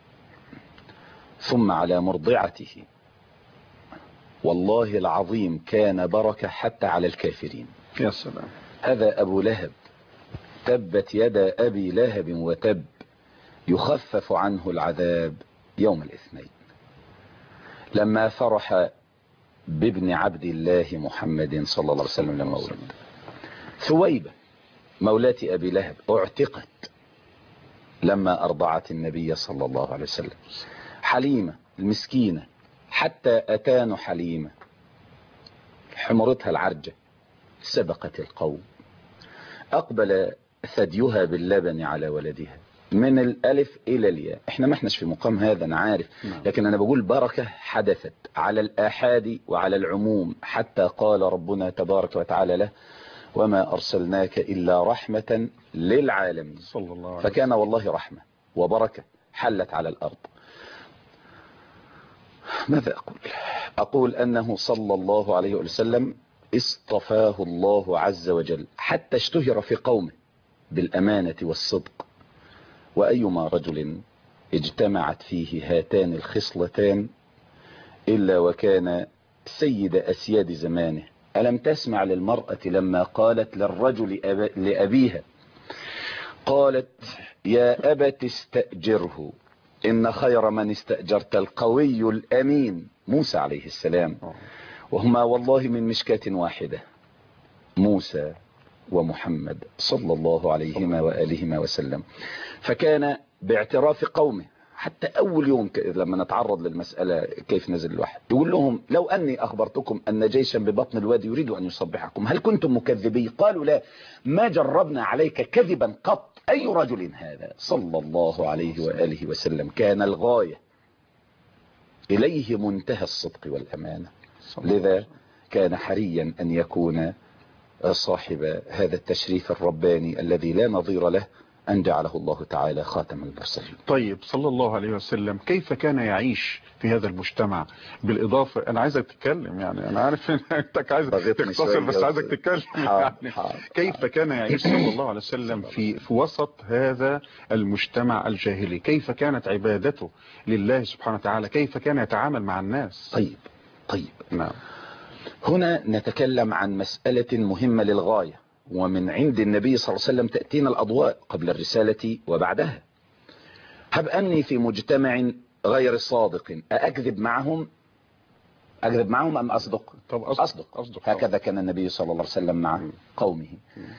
ثم على مرضعته. والله العظيم كان بركة حتى على الكافرين. يا سلام. هذا أبو لهب، تبت يدا أبي لهب وتب، يخفف عنه العذاب يوم الاثنين. لما فرح بابن عبد الله محمد صلى الله عليه وسلم لما ولد، ثويبة مولاة أبي لهب اعتقت لما أرضعت النبي صلى الله عليه وسلم. حليمة المسكينة حتى أتان حليمة حمرتها العرجة سبقت القوم، أقبل ثديها باللبن على ولدها من الألف إلى الياء. احنا ما احناش في مقام هذا أنا عارف، لكن أنا بقول بركة حدثت على الآحاد وعلى العموم، حتى قال ربنا تبارك وتعالى له وما أرسلناك إلا رحمة للعالمين. صلى الله عليه فكان والله رحمة وبركة حلت على الأرض. ماذا أقول أنه صلى الله عليه وسلم اصطفاه الله عز وجل حتى اشتهر في قومه بالأمانة والصدق. وأيما رجل اجتمعت فيه هاتان الخصلتان إلا وكان سيد أسياد زمانه. ألم تسمع للمرأة لما قالت للرجل لأبيها قالت يا أبت استأجره إن خير من استأجرت القوي الأمين موسى عليه السلام، وهما والله من مشكاة واحدة، موسى ومحمد صلى الله عليهما وآلهما وسلم. فكان باعتراف قومه حتى أول يوم لما نتعرض للمسألة كيف نزل الوحي يقول لهم لو أني أخبرتكم أن جيشا ببطن الوادي يريد أن يصبحكم هل كنتم مكذبين؟ قالوا لا، ما جربنا عليك كذبا قط. أي رجل هذا صلى الله عليه وآله وسلم كان الغاية إليه منتهى الصدق والأمانة، لذا كان حريا أن يكون صاحب هذا التشريف الرباني الذي لا نظير له أن جعله الله تعالى خاتم المرسلين. طيب صلى الله عليه وسلم كيف كان يعيش في هذا المجتمع؟ بالإضافة أنا عايزك تتكلم، يعني أنا عارف أنك عايز تختصر بس عايزك تتكلم يعني كيف كان يعيش صلى الله عليه وسلم في وسط هذا المجتمع الجاهلي؟ كيف كانت عبادته لله سبحانه وتعالى؟ كيف كان يتعامل مع الناس؟ طيب نعم. هنا نتكلم عن مسألة مهمة للغاية، ومن عند النبي صلى الله عليه وسلم تأتينا الأضواء قبل الرسالة وبعدها. هب أني في مجتمع غير صادق أكذب معهم أم أصدق؟ طب أصدق. هكذا كان النبي صلى الله عليه وسلم مع قومه.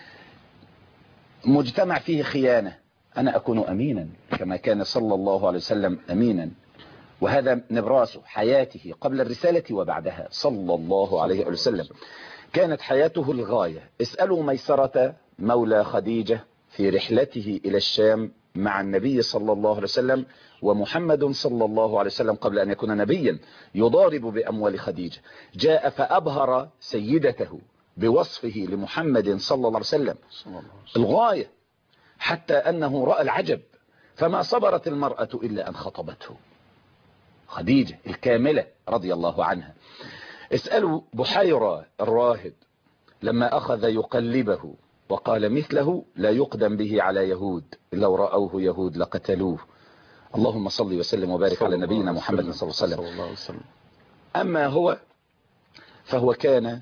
مجتمع فيه خيانة أنا أكون أمينا كما كان صلى الله عليه وسلم أمينا، وهذا نبراس حياته قبل الرسالة وبعدها صلى الله عليه وسلم. كانت حياته الغاية. اسألوا ميسرة مولى خديجة في رحلته إلى الشام مع النبي صلى الله عليه وسلم، ومحمد صلى الله عليه وسلم قبل أن يكون نبيا يضارب بأموال خديجة، جاء فأبهر سيدته بوصفه لمحمد صلى الله عليه وسلم الغاية، حتى أنه رأى العجب فما صبرت المرأة إلا أن خطبته خديجة الكاملة رضي الله عنها. اسألوا بحيرة الراهب لما أخذ يقلبه وقال مثله لا يقدم به على يهود لو رأوه يهود لقتلوه. اللهم صل وسلم وبارك على نبينا محمد صلى الله عليه وسلم. أما هو فهو كان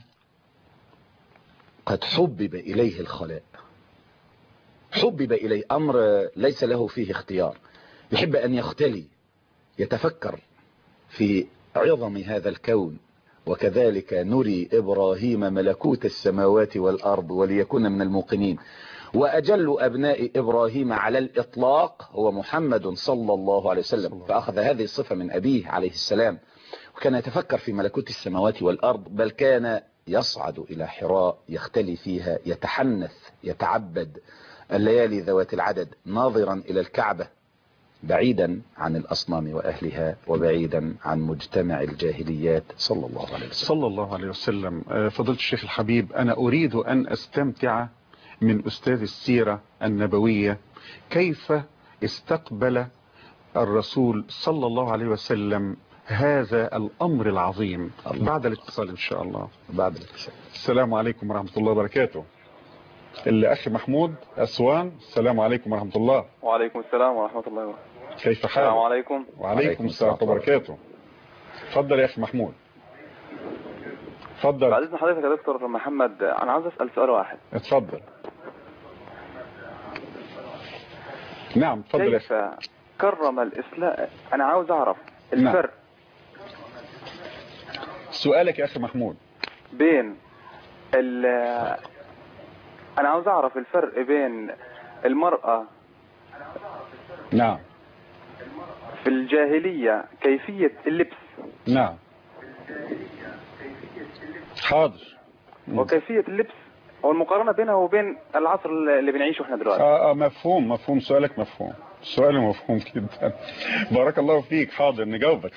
قد حبب إليه الخلاء، حبب إليه أمر ليس له فيه اختيار، يحب أن يختلي، يتفكر في عظم هذا الكون. وكذلك نري إبراهيم ملكوت السماوات والأرض وليكون من الموقنين. وأجل أبناء إبراهيم على الإطلاق هو محمد صلى الله عليه وسلم، فأخذ هذه الصفة من أبيه عليه السلام، وكان يتفكر في ملكوت السماوات والأرض، بل كان يصعد إلى حراء يختلي فيها، يتحنث، يتعبد الليالي ذوات العدد ناظرا إلى الكعبة، بعيدا عن الأصنام وأهلها وبعيدا عن مجتمع الجاهليات صلى الله عليه وسلم. صلى الله عليه وسلم. فضيلة الشيخ الحبيب، أنا أريد أن أستمتع من أستاذ السيرة النبوية كيف استقبل الرسول صلى الله عليه وسلم هذا الأمر العظيم. بعد الاتصال إن شاء الله. بعد الاتصال. السلام عليكم ورحمة الله وبركاته. الأخ محمود أسوان، السلام عليكم ورحمة الله. وعليكم السلام ورحمة الله وبركاته. كيف حالك؟ السلام عليكم. وعليكم السلام ورحمة الله وبركاته. تفضل يا أخي محمود. تفضل. بعد إذن حضرتك يا دكتور محمد، أنا عاوز أسأل سؤال واحد. اتفضل. نعم تفضل يا أخي. كيف كرم الإسلام؟ أنا عاوز أعرف الفرق. سؤالك يا أخي محمود. بين أنا عاوز أعرف الفرق بين المرأة نعم. في الجاهلية كيفية اللبس. نعم. حاضر. وكيفية اللبس والمقارنة بينها وبين العصر اللي بنعيشه احنا دلوقتي. مفهوم سؤالك، مفهوم سؤاله، مفهوم جدا. بارك الله فيك. حاضر نجاوبك.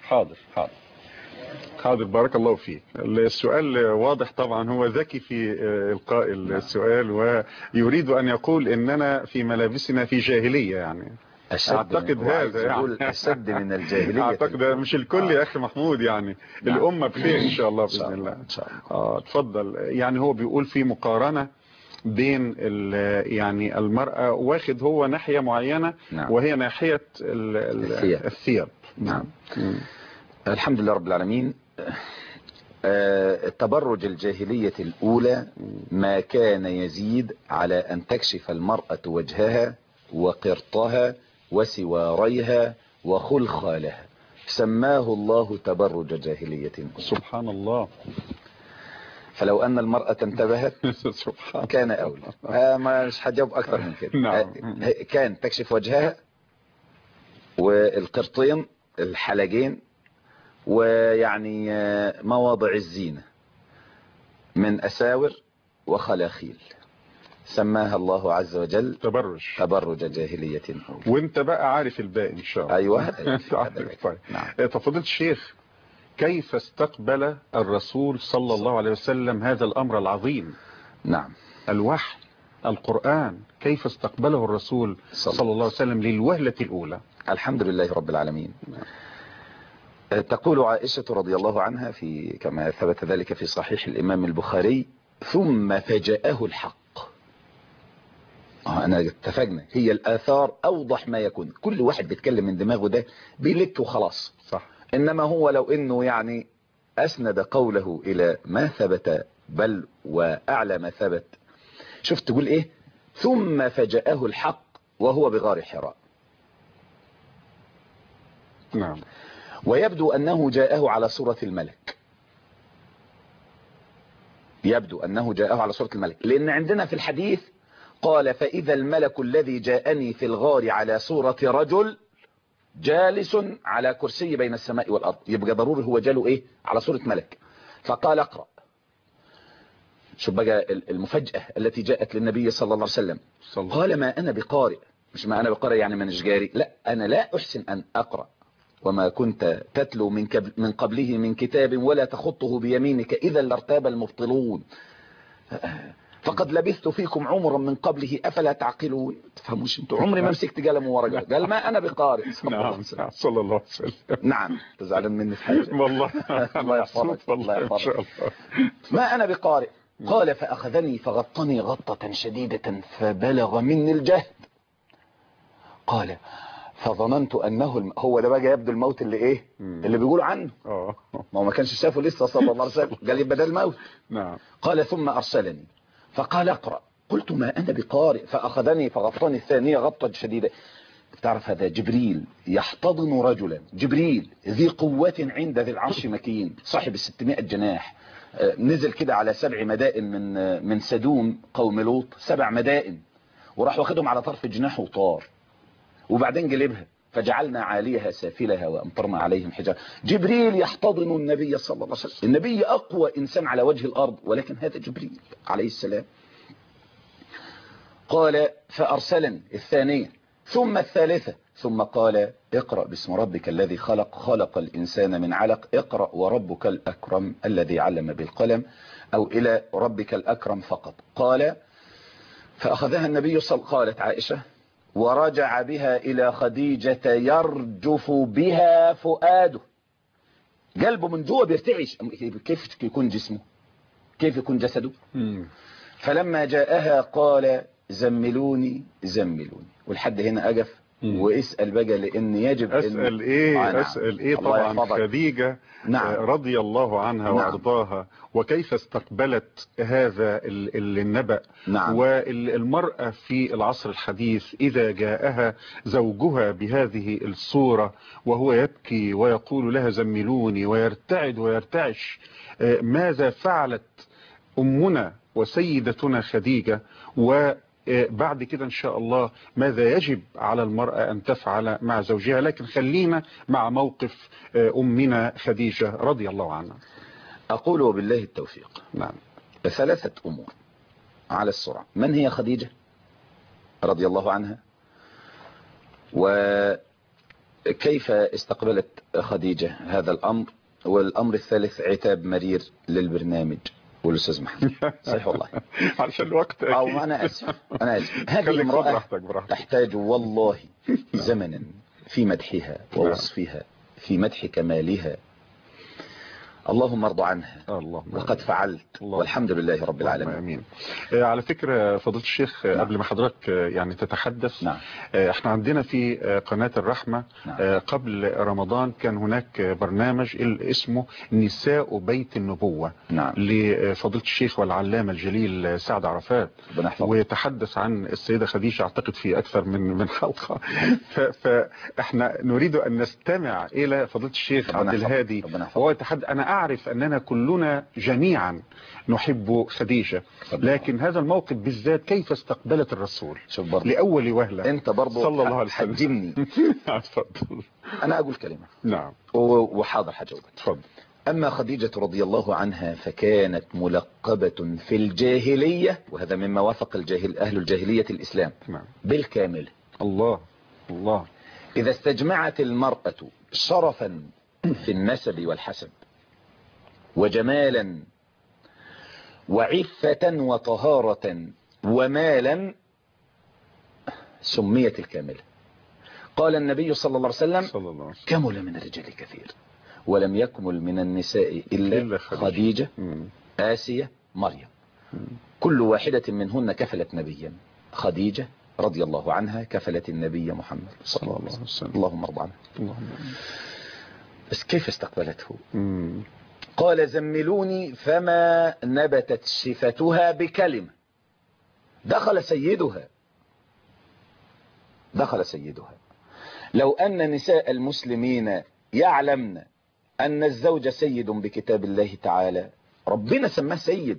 حاضر بارك الله فيك. السؤال واضح طبعا، هو ذكي في إلقاء السؤال ويريد أن يقول إننا في ملابسنا في جاهلية يعني. اعتقد هذا يعني أشد من الجاهلية. اعتقد مش الكل يا اخي محمود يعني. نعم. الامه بخير ان شاء الله باذن الله. ان شاء الله. اتفضل. يعني هو بيقول في مقارنه بين يعني المراه، واخد هو ناحيه معينه. نعم. وهي ناحيه الثياب. نعم. الحمد لله رب العالمين. تبرج الجاهلية الأولى ما كان يزيد على أن تكشف المرأة وجهها وقرطها وسواريها وخلخالها، سماه الله تبرج جاهلية. سبحان الله. فلو أن المرأة انتبهت كان أولى. مش هجاوب أكثر من كده. نعم. كان تكشف وجهها والقرطين الحلقين ويعني مواضع الزينة من أساور وخلاخيل، سماها الله عز وجل تبرج جاهلية. وانت بقى عارف الباقي ان شاء الله. ايوه. طيب. نعم. فضيلة الشيخ، كيف استقبل الرسول صلى الله عليه وسلم هذا الامر العظيم؟ نعم. الوحي، القرآن، كيف استقبله الرسول صلى الله عليه وسلم للوهلة الاولى؟ الحمد لله رب العالمين. تقول عائشة رضي الله عنها كما ثبت ذلك في صحيح الامام البخاري: ثم فجأه الحق. أنا اتفقنا، هي الآثار أوضح ما يكون، كل واحد بيتكلم من دماغه ده بيلك وخلاص. صح. إنما هو لو إنه يعني أسند قوله إلى ما ثبت بل وأعلى ما ثبت، شفت تقول إيه؟ ثم فجأه الحق وهو بغار حراء. نعم. ويبدو أنه جاءه على صورة الملك. يبدو أنه جاءه على صورة الملك، لأن عندنا في الحديث قال: فإذا الملك الذي جاءني في الغار على صورة رجل جالس على كرسي بين السماء والأرض، يبقى ضروري هو جاله إيه؟ على صورة ملك. فقال: اقرأ. شوف بقى المفاجأة التي جاءت للنبي صلى الله عليه وسلم. قال: ما أنا بقارئ. مش ما أنا بقارئ يعني من جاري، لا، أنا لا أحسن أن أقرأ. وما كنت تتلو من قبله من كتاب ولا تخطه بيمينك إذا لارتاب المبطلون، فقد لبثت فيكم عمرا من قبله أفلا تعقلون. تفهموش انتوا؟ عمري ما مسكت قلم وورقه. قال: ما أنا بقارئ. نعم صلى الله عليه وسلم. نعم. تزعلون مني في حاجة؟ والله الله يحفظك. الله يحفظك. ما أنا بقارئ. قال: فأخذني فغطني غطة شديدة فبلغ مني الجهد. قال: فظننت أنه هو ده بقى يبدو الموت اللي إيه؟ اللي بيقولوا عنه. ما هو ما كانش شافه لسه صلى الله عليه وسلم. قال: يبقى ده الموت. نعم. قال: ثم أرسلني فقال: اقرأ. قلت: ما أنا بقارئ. فأخذني فغطني الثانية غطة شديدة. تعرف هذا جبريل يحتضن رجلا، جبريل ذي قوة عند ذي العرش مكين، صاحب 600 جناح، نزل كده على 7 مدائن من سدوم قوم لوط، 7 مدائن، وراح واخدهم على طرف جناحه وطار، وبعدين قلبها فجعلنا عاليها سافلها وأمطرنا عليهم حجارة. جبريل يحتضن النبي صلى الله عليه وسلم. النبي أقوى إنسان على وجه الأرض، ولكن هذا جبريل عليه السلام. قال: فأرسلني الثانية ثم الثالثة، ثم قال: اقرأ باسم ربك الذي خلق، خلق الإنسان من علق، اقرأ وربك الأكرم الذي علم بالقلم، أو إلى ربك الأكرم فقط. قال: فأخذها النبي قالت عائشة: ورجع بها إلى خديجة يرجف بها فؤاده، قلبه من جوه بيرتعش. كيف يكون جسمه؟ كيف يكون جسده؟ فلما جاءها قال: زملوني زملوني. والحد هنا أقف واسأل بقى، لأن يجب أسأل إيه؟ أسأل إيه؟ طبعا خديجة رضي الله عنها وأرضاها، وكيف استقبلت هذا النبأ. والمرأة في العصر الحديث إذا جاءها زوجها بهذه الصورة وهو يبكي ويقول لها زملوني ويرتعد ويرتعش، ماذا فعلت أمنا وسيدتنا خديجة؟ بعد كده إن شاء الله ماذا يجب على المرأة أن تفعل مع زوجها. لكن خلينا مع موقف أمنا خديجة رضي الله عنها. أقول وبالله التوفيق. نعم. 3 أمور على السرعة. من هي خديجة رضي الله عنها، وكيف استقبلت خديجة هذا الأمر، والأمر الثالث عتاب مرير للبرنامج والأستاذ محمد. صحيح والله عشان الوقت أو أنا أسف هذه امرأة تحتاج والله زمنا في مدحها ووصفها، في مدح كمالها. اللهم ارضى عنها. وقد فعلت والحمد لله رب العالمين. آمين. على فكرة فضيلة الشيخ، قبل ما حضرتك يعني تتحدث، احنا عندنا في قناة الرحمة قبل رمضان كان هناك برنامج اسمه نساء بيت النبوة لفضيلة الشيخ والعلامة الجليل سعد عرفات، ويتحدث عن السيدة خديجة اعتقد في اكثر من حلقة. فاحنا نريد ان نستمع الى فضيلة الشيخ عبد الهادي وهو يتحدث. انا أعرف أننا كلنا جميعا نحب خديجة، لكن هذا الموقف بالذات كيف استقبلت الرسول لأول وهلة. أنت برضو صلى الله عليه وسلم حجمني. أنا أقول كلمة. نعم. وحاضر حجوبك. تفضل. أما خديجة رضي الله عنها فكانت ملقبة في الجاهلية، وهذا مما وافق أهل الجاهلية الإسلام، بالكامل. الله. إذا استجمعت المرأة شرفا في النسب والحسب، وجمالا وعفة وطهارة ومالا، سميت الكاملة. قال النبي صلى الله عليه وسلم: كمل من الرجال كثير ولم يكمل من النساء إلا خديجة، آسية، مريم. كل واحدة منهن كفلت نبيا. خديجة رضي الله عنها كفلت النبي محمد صلى الله عليه وسلم. اللهم ارضى عنها. بس كيف استقبلته؟ قال: زملوني فما نبتت شفتها بكلمة. دخل سيدها. لو أن نساء المسلمين يعلمن أن الزوج سيد بكتاب الله تعالى، ربنا سماه سيد،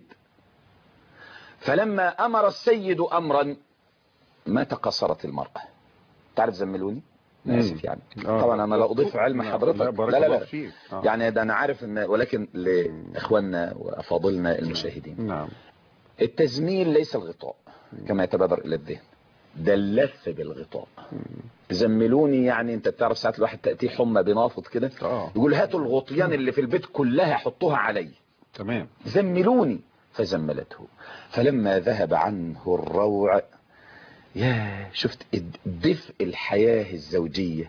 فلما أمر السيد أمرا ما تقصرت المرأة. تعرف زملوني؟ آسف يعني. طبعا أنا لا أضيف علم حضرتك، لا. يعني ده أنا عارف ولكن لإخواننا وأفاضلنا المشاهدين. نعم. التزميل ليس الغطاء كما يتبادر إلى الذهن، ده اللف بالغطاء. زملوني يعني انت بتعرف ساعات الواحد تأتيه حمى بنافض كده، يقول هاتوا الغطيان اللي في البيت كلها حطوها علي. تمام. زملوني فزملته. فلما ذهب عنه الروع، يا شفت دفء الحياة الزوجية،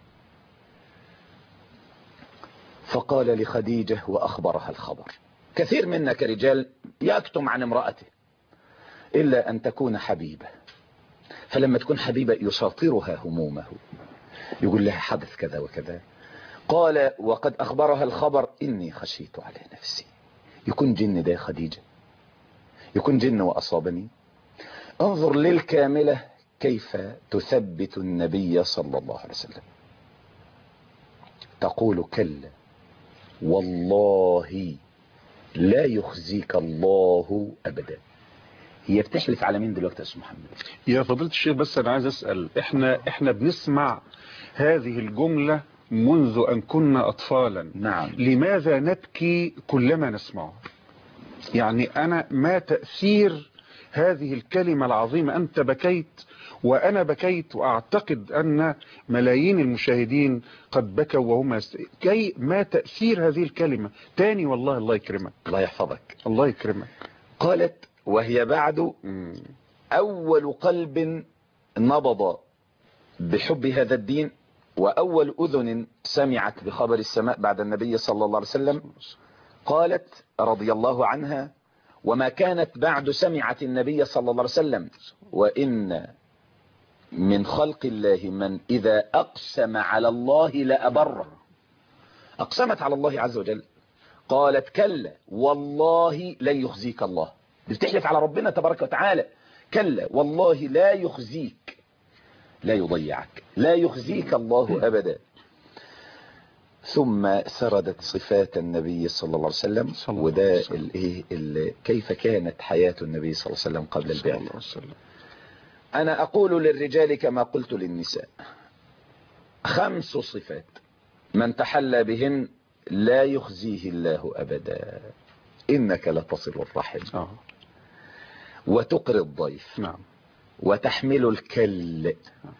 فقال لخديجة وأخبرها الخبر. كثير منا كرجال يكتم عن امرأته إلا أن تكون حبيبة، فلما تكون حبيبة يشاطرها همومه، يقول لها حدث كذا وكذا. قال وقد أخبرها الخبر: إني خشيت على نفسي. يكون جن ده خديجة، يكون جن وأصابني. انظر للكاملة كيف تثبت النبي صلى الله عليه وسلم. تقول: كلا والله لا يخزيك الله أبدا. هي بتحلف على مين دلوقتي يا أستاذ محمد؟ يا فضيلة الشيخ بس أنا عايز أسأل، إحنا بنسمع هذه الجملة منذ أن كنا أطفالا. نعم. لماذا نبكي كلما نسمعه؟ يعني أنا ما تأثير هذه الكلمة العظيمة؟ أنت بكيت وأنا بكيت، وأعتقد أن ملايين المشاهدين قد بكوا وهم ما تأثير هذه الكلمة؟ تاني والله الله يكرمك. الله يحفظك. الله يكرمك. قالت وهي بعد أول قلب نبض بحب هذا الدين، وأول أذن سمعت بخبر السماء بعد النبي صلى الله عليه وسلم. قالت رضي الله عنها: وما كانت بعد سمعت النبي صلى الله عليه وسلم، وإن من خلق الله من إذا أقسم على الله لأبره. أقسمت على الله عز وجل. قالت: كلا والله لن يخزيك الله. بتحلف على ربنا تبارك وتعالى. كلا والله لا يخزيك، لا يضيعك، لا يخزيك الله أبدا. ثم سردت صفات النبي صلى الله عليه وسلم، وده كيف كانت حياة النبي صلى الله عليه وسلم قبل البعثة. أنا أقول للرجال كما قلت للنساء 5 صفات من تحلى بهن لا يخزيه الله أبدا. إنك لتصل الرحم وتقري الضيف وتحمل الكل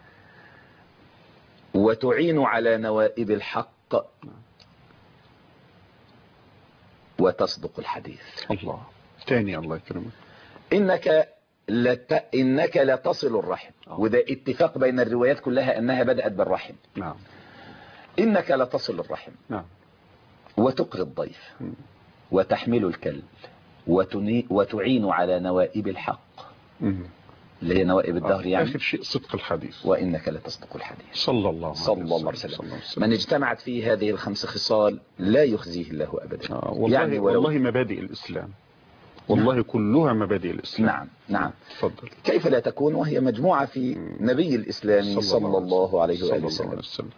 وتعين على نوائب الحق وتصدق الحديث. الله تاني الله يكرمك. إنك لتصل الرحم، وده اتفاق بين الروايات كلها أنها بدأت بالرحم. نعم. إنك لتصل الرحم. نعم. وتقري الضيف وتحمل الكل وتعين على نوائب الحق اللي هي نوائب الدهر يعني. آخر شيء صدق الحديث. وإنك لتصدق الحديث. صلى الله عليه وسلم. من اجتمعت فيه هذه ال5 خصال لا يخزيه الله أبدا. والله, يعني والله مبادئ الإسلام والله كلها مبادئ الإسلام. نعم. تفضل. كيف لا تكون وهي مجموعة في نبي الإسلام صلى الله عليه وآله وسلم.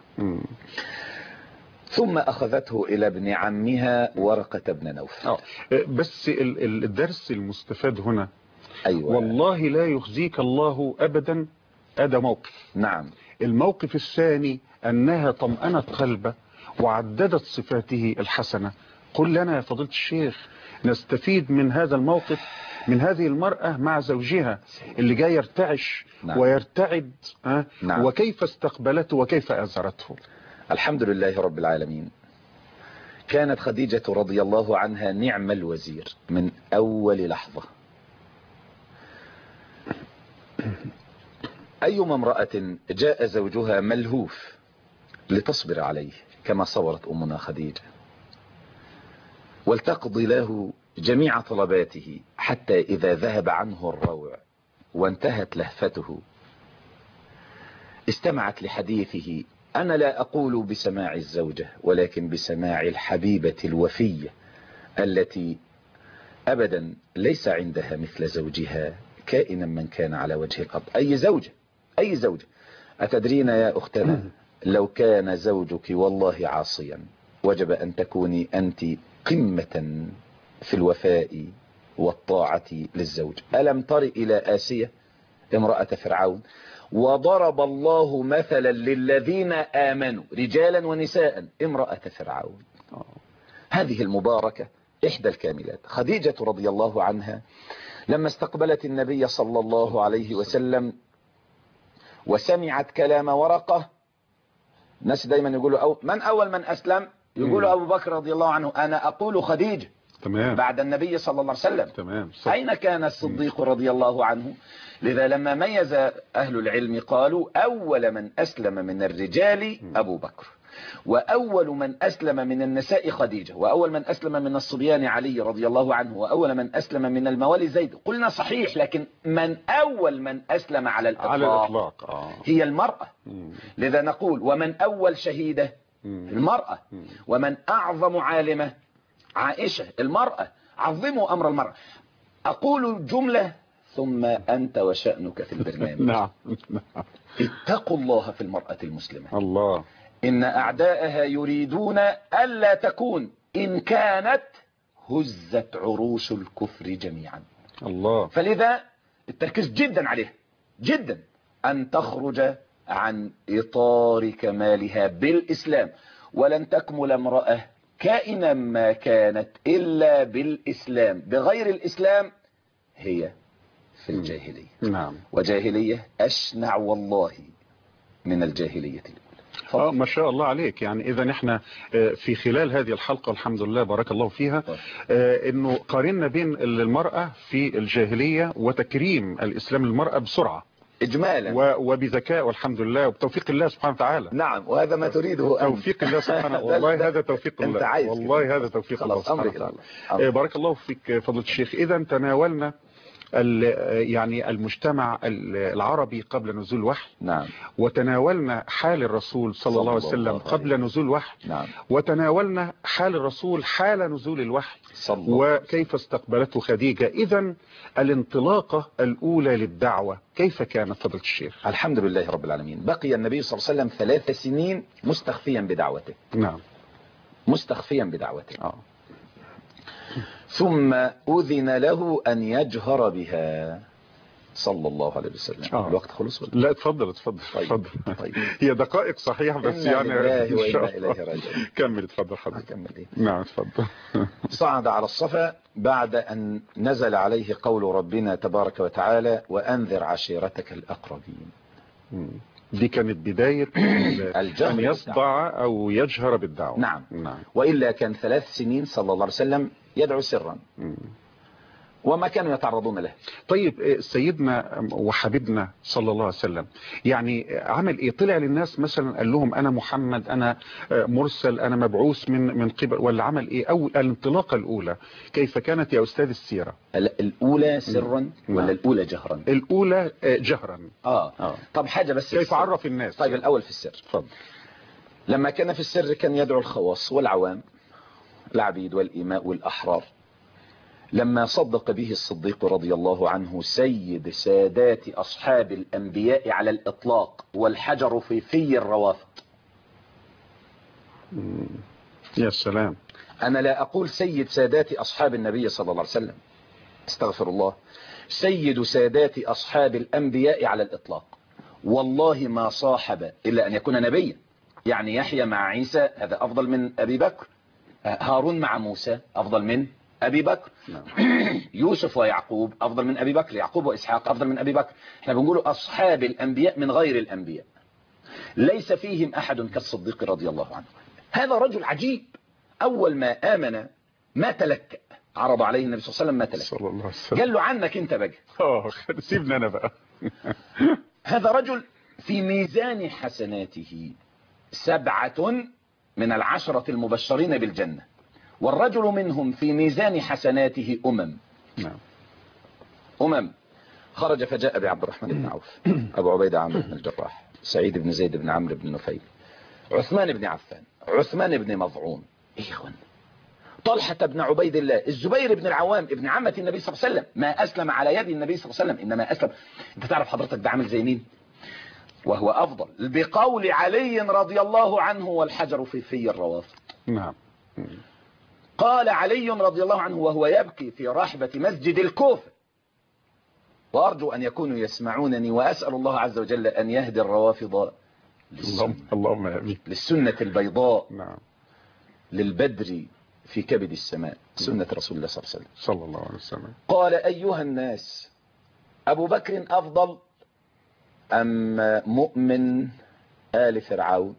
ثم أخذته إلى ابن عمها ورقة بن نوفل. بس الدرس المستفاد هنا أيوة. والله لا يخزيك الله أبدا. هذا موقف. نعم. الموقف الثاني أنها طمأنت قلبه وعددت صفاته الحسنة. قل لنا يا فضيلة الشيخ نستفيد من هذا الموقف من هذه المرأة مع زوجها اللي جاي يرتعش ويرتعد وكيف استقبلته وكيف أزرته. الحمد لله رب العالمين. كانت خديجة رضي الله عنها نعم الوزير من أول لحظة. أيما امرأة جاء زوجها ملهوف لتصبر عليه كما صبرت أمنا خديجة ولتقضي له جميع طلباته حتى إذا ذهب عنه الروع وانتهت لهفته استمعت لحديثه. أنا لا أقول بسماع الزوجة ولكن بسماع الحبيبة الوفية التي أبدا ليس عندها مثل زوجها كائنا من كان على وجه الأرض. أي زوجة. أتدرين يا أختنا لو كان زوجك والله عاصيا وجب أن تكوني أنت قمة في الوفاء والطاعة للزوج. ألم تر إلى آسية امرأة فرعون وضرب الله مثلا للذين آمنوا رجالا ونساء امرأة فرعون. هذه المباركة إحدى الكاملات. خديجة رضي الله عنها لما استقبلت النبي صلى الله عليه وسلم وسمعت كلام ورقة. الناس دايما يقولوا من أول من أسلم؟ يقولوا أبو بكر رضي الله عنه. أنا أقول خديجة. تمام. بعد النبي صلى الله عليه وسلم. تمام. أين كان الصديق رضي الله عنه؟ لذا لما ميز أهل العلم قالوا أول من أسلم من الرجال أبو بكر وأول من أسلم من النساء خديجة وأول من أسلم من الصبيان علي رضي الله عنه وأول من أسلم من الموالي زيد. قلنا صحيح لكن من أول من أسلم على الإطلاق هي المرأة. لذا نقول ومن أول شهيدة المرأة ومن أعظم عالمة عائشة المرأة. عظموا أمر المرأة. أقول جملة ثم أنت وشأنك في البرنامج. نعم. اتقوا الله في المرأة المسلمة. الله. إن أعداءها يريدون ألا تكون إن كانت هزت عروش الكفر جميعا. الله. فلذا التركيز جدا عليه جدا أن تخرج عن إطار كمالها بالإسلام. ولن تكمل امرأة كائنا ما كانت إلا بالإسلام. بغير الإسلام هي في الجاهلية. نعم. وجاهلية أشنع والله من الجاهلية ما شاء الله عليك. يعني إذا نحن في خلال هذه الحلقة الحمد لله بارك الله فيها إنه قارنا بين المرأة في الجاهلية وتكريم الإسلام للمرأة بسرعة إجمالا وبذكاء والحمد لله وبتوفيق الله سبحانه وتعالى. نعم. وهذا ما تريده توفيق الله سبحانه. والله هذا توفيق الله. والله هذا توفيق الله سبحانه وتعالى. بارك الله فيك فضيلة الشيخ. إذا تناولنا يعني المجتمع العربي قبل نزول الوحي. نعم. وتناولنا حال الرسول صلى الله عليه وسلم قبل نزول الوحي. نعم. وتناولنا حال الرسول حال نزول الوحي وكيف استقبلته خديجة. إذن الانطلاقة الأولى للدعوة كيف كانت فضيلة الشيخ؟ الحمد لله رب العالمين. بقي النبي صلى الله عليه وسلم 3 سنين مستخفيا بدعوته. نعم. مستخفيا بدعوته. ثم أذن له أن يجهر بها. صلى الله عليه وسلم. الوقت خلص ولا؟ لا اتفضل. طيب. هي دقائق صحيحة بس يعني لله وإنا إليه راجعون. كمل اتفضل حضرتك. أكمل إيه؟ نعم اتفضل. صعد على الصفا بعد أن نزل عليه قول ربنا تبارك وتعالى وأنذر عشيرتك الأقربين. دي كانت بداية أن يصدع أو يجهر بالدعوة. نعم. وإلا كان 3 سنين صلى الله عليه وسلم يدعو سرا وما كانوا يتعرضون له. طيب سيدنا وحبيبنا صلى الله عليه وسلم يعني عمل ايه؟ طلع للناس مثلا قال لهم انا محمد، انا مرسل، انا مبعوث من قبل، ولا عمل ايه؟ او الانطلاقه الاولى كيف كانت يا استاذ السيره؟ الاولى سرا ولا الاولى جهرا؟ الاولى جهرا. طب حاجه بس كيف عرف الناس؟ طيب الاول في السر. اتفضل. لما كان في السر كان يدعو الخواص والعوام، العبيد والإماء والأحرار. لما صدق به الصديق رضي الله عنه سيد سادات أصحاب الأنبياء على الإطلاق والحجر في الروافض. يا سلام. أنا لا أقول سيد سادات أصحاب النبي صلى الله عليه وسلم، استغفر الله، سيد سادات أصحاب الأنبياء على الإطلاق. والله ما صاحب إلا أن يكون نبيا، يعني يحيى مع عيسى هذا أفضل من أبي بكر، هارون مع موسى أفضل من أبي بكر، يوسف ويعقوب أفضل من أبي بكر، يعقوب وإسحاق أفضل من أبي بكر. احنا بنقول أصحاب الأنبياء من غير الأنبياء، ليس فيهم أحد كالصديق رضي الله عنه. هذا رجل عجيب، أول ما آمن ما تلك، عرض عليه النبي صلى الله عليه وسلم ما تلك، صلى الله عليه وسلم. قال له عنك انت بقى، سيبني أنا بقى. هذا رجل في ميزان حسناته 7 من 10 المبشرين بالجنة، والرجل منهم في ميزان حسناته أمم. خرج فجاء بعبد الرحمن بن عوف، أبو عبيدة عمرو بن الجراح، سعيد بن زيد بن عمرو بن نفيل، عثمان بن عفان، عثمان بن مظعون، إخوان، طلحة بن عبيد الله، الزبير بن العوام ابن عمة النبي صلى الله عليه وسلم، ما أسلم على يد النبي صلى الله عليه وسلم، إنما أسلم. أنت تعرف حضرتك ده عامل زي مين؟ وهو أفضل بقول علي رضي الله عنه والحجر في الروافض. نعم. قال علي رضي الله عنه وهو يبكي في رحبة مسجد الكوفة، وأرجو أن يكونوا يسمعونني، وأسأل الله عز وجل أن يهدي الروافض اللهم آمين للسنة البيضاء. نعم. للبدر في كبد السماء، سنة رسول الله صلى الله عليه وسلم. قال أيها الناس، أبو بكر أفضل أم مؤمن آل فرعون؟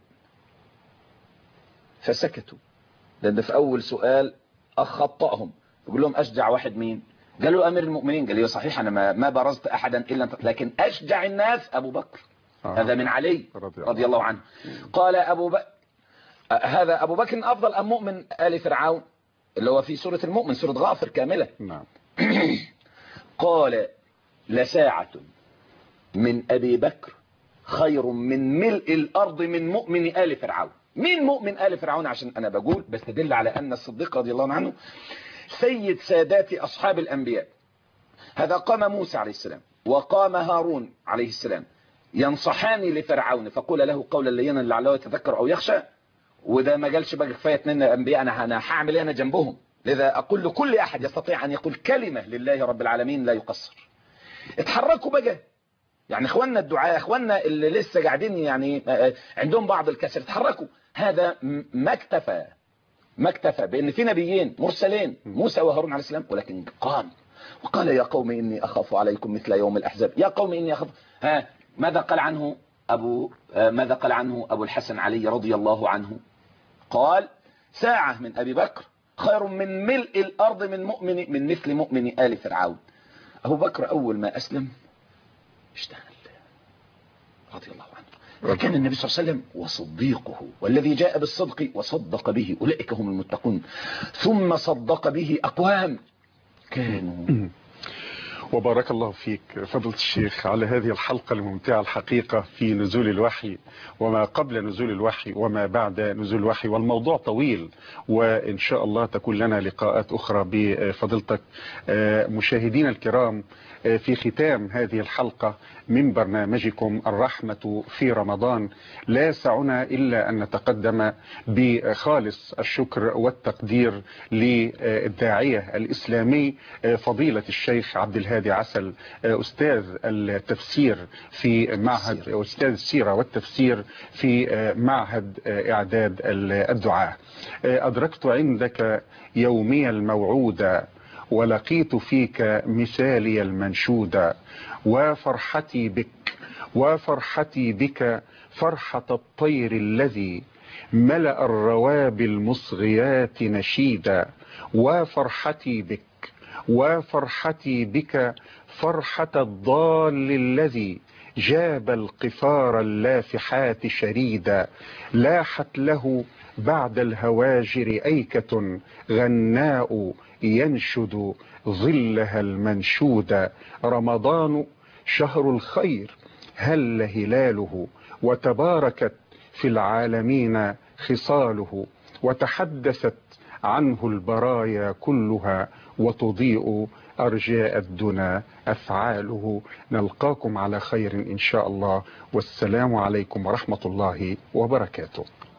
فسكتوا، لأن في أول سؤال أخطأهم، يقول لهم أشجع واحد مين؟ قالوا أمير المؤمنين. قال لي صحيح أنا ما برزت أحدا إلا أنت، لكن أشجع الناس أبو بكر. هذا من علي رضي الله عنه. قال هذا أبو بكر أفضل أم مؤمن آل فرعون، اللي هو في سورة المؤمن، سورة غافر كاملة. نعم. قال لساعة من أبي بكر خير من ملء الأرض من مؤمن آل فرعون. مين مؤمن آل فرعون؟ عشان أنا بقول بستدل على أن الصديق رضي الله عنه سيد سادات أصحاب الأنبياء. هذا قام موسى عليه السلام وقام هارون عليه السلام ينصحان لفرعون، فقول له قولا لينا لعله يتذكر أو يخشى. وده ما قالش بقى كفاية 2 أنبياء أنا هعمل أنا جنبهم. لذا أقول لكل أحد يستطيع أن يقول كلمة لله رب العالمين لا يقصر. اتحركوا بقى، يعني اخواننا الدعاء، اخواننا اللي لسه قاعدين يعني عندهم بعض الكسل، اتحركوا. هذا ما اكتفى بان في نبيين مرسلين موسى وهارون عليه السلام، ولكن قام وقال يا قوم اني اخاف عليكم مثل يوم الاحزاب. يا قوم اني اخاف. ماذا قال عنه ابو الحسن علي رضي الله عنه؟ قال ساعة من ابي بكر خير من ملء الارض من مثل مؤمن آل فرعون. ابو بكر اول ما اسلم اشتغل رضي الله عنه، وكان النبي صلى الله عليه وسلم وصديقه، والذي جاء بالصدق وصدق به أولئك هم المتقون. ثم صدق به أقوام كانوا. وبارك الله فيك فضيلة الشيخ على هذه الحلقة الممتعة الحقيقة في نزول الوحي وما قبل نزول الوحي وما بعد نزول الوحي، والموضوع طويل وإن شاء الله تكون لنا لقاءات أخرى بفضيلتك. مشاهدينا الكرام، في ختام هذه الحلقة من برنامجكم الرحمة في رمضان، لا يسعنا إلا أن نتقدم بخالص الشكر والتقدير للداعية الإسلامي فضيلة الشيخ عبد الهادي وادي عسل، أستاذ التفسير في معهد أستاذ السيرة والتفسير في معهد إعداد الدعاة. أدركت عندك يومي الموعود ولقيت فيك مثالي المنشود، وفرحتي بك فرحة الطير الذي ملأ الروابي المصغيات نشيدا، وفرحتي بك فرحة الضال الذي جاب القفار اللافحات شريدا، لاحت له بعد الهواجر أيكة غناء ينشد ظلها المنشود. رمضان شهر الخير هل هلاله، وتباركت في العالمين خصاله، وتحدثت عنه البرايا كلها، وتضيء أرجاء الدنا أفعاله. نلقاكم على خير إن شاء الله، والسلام عليكم ورحمة الله وبركاته.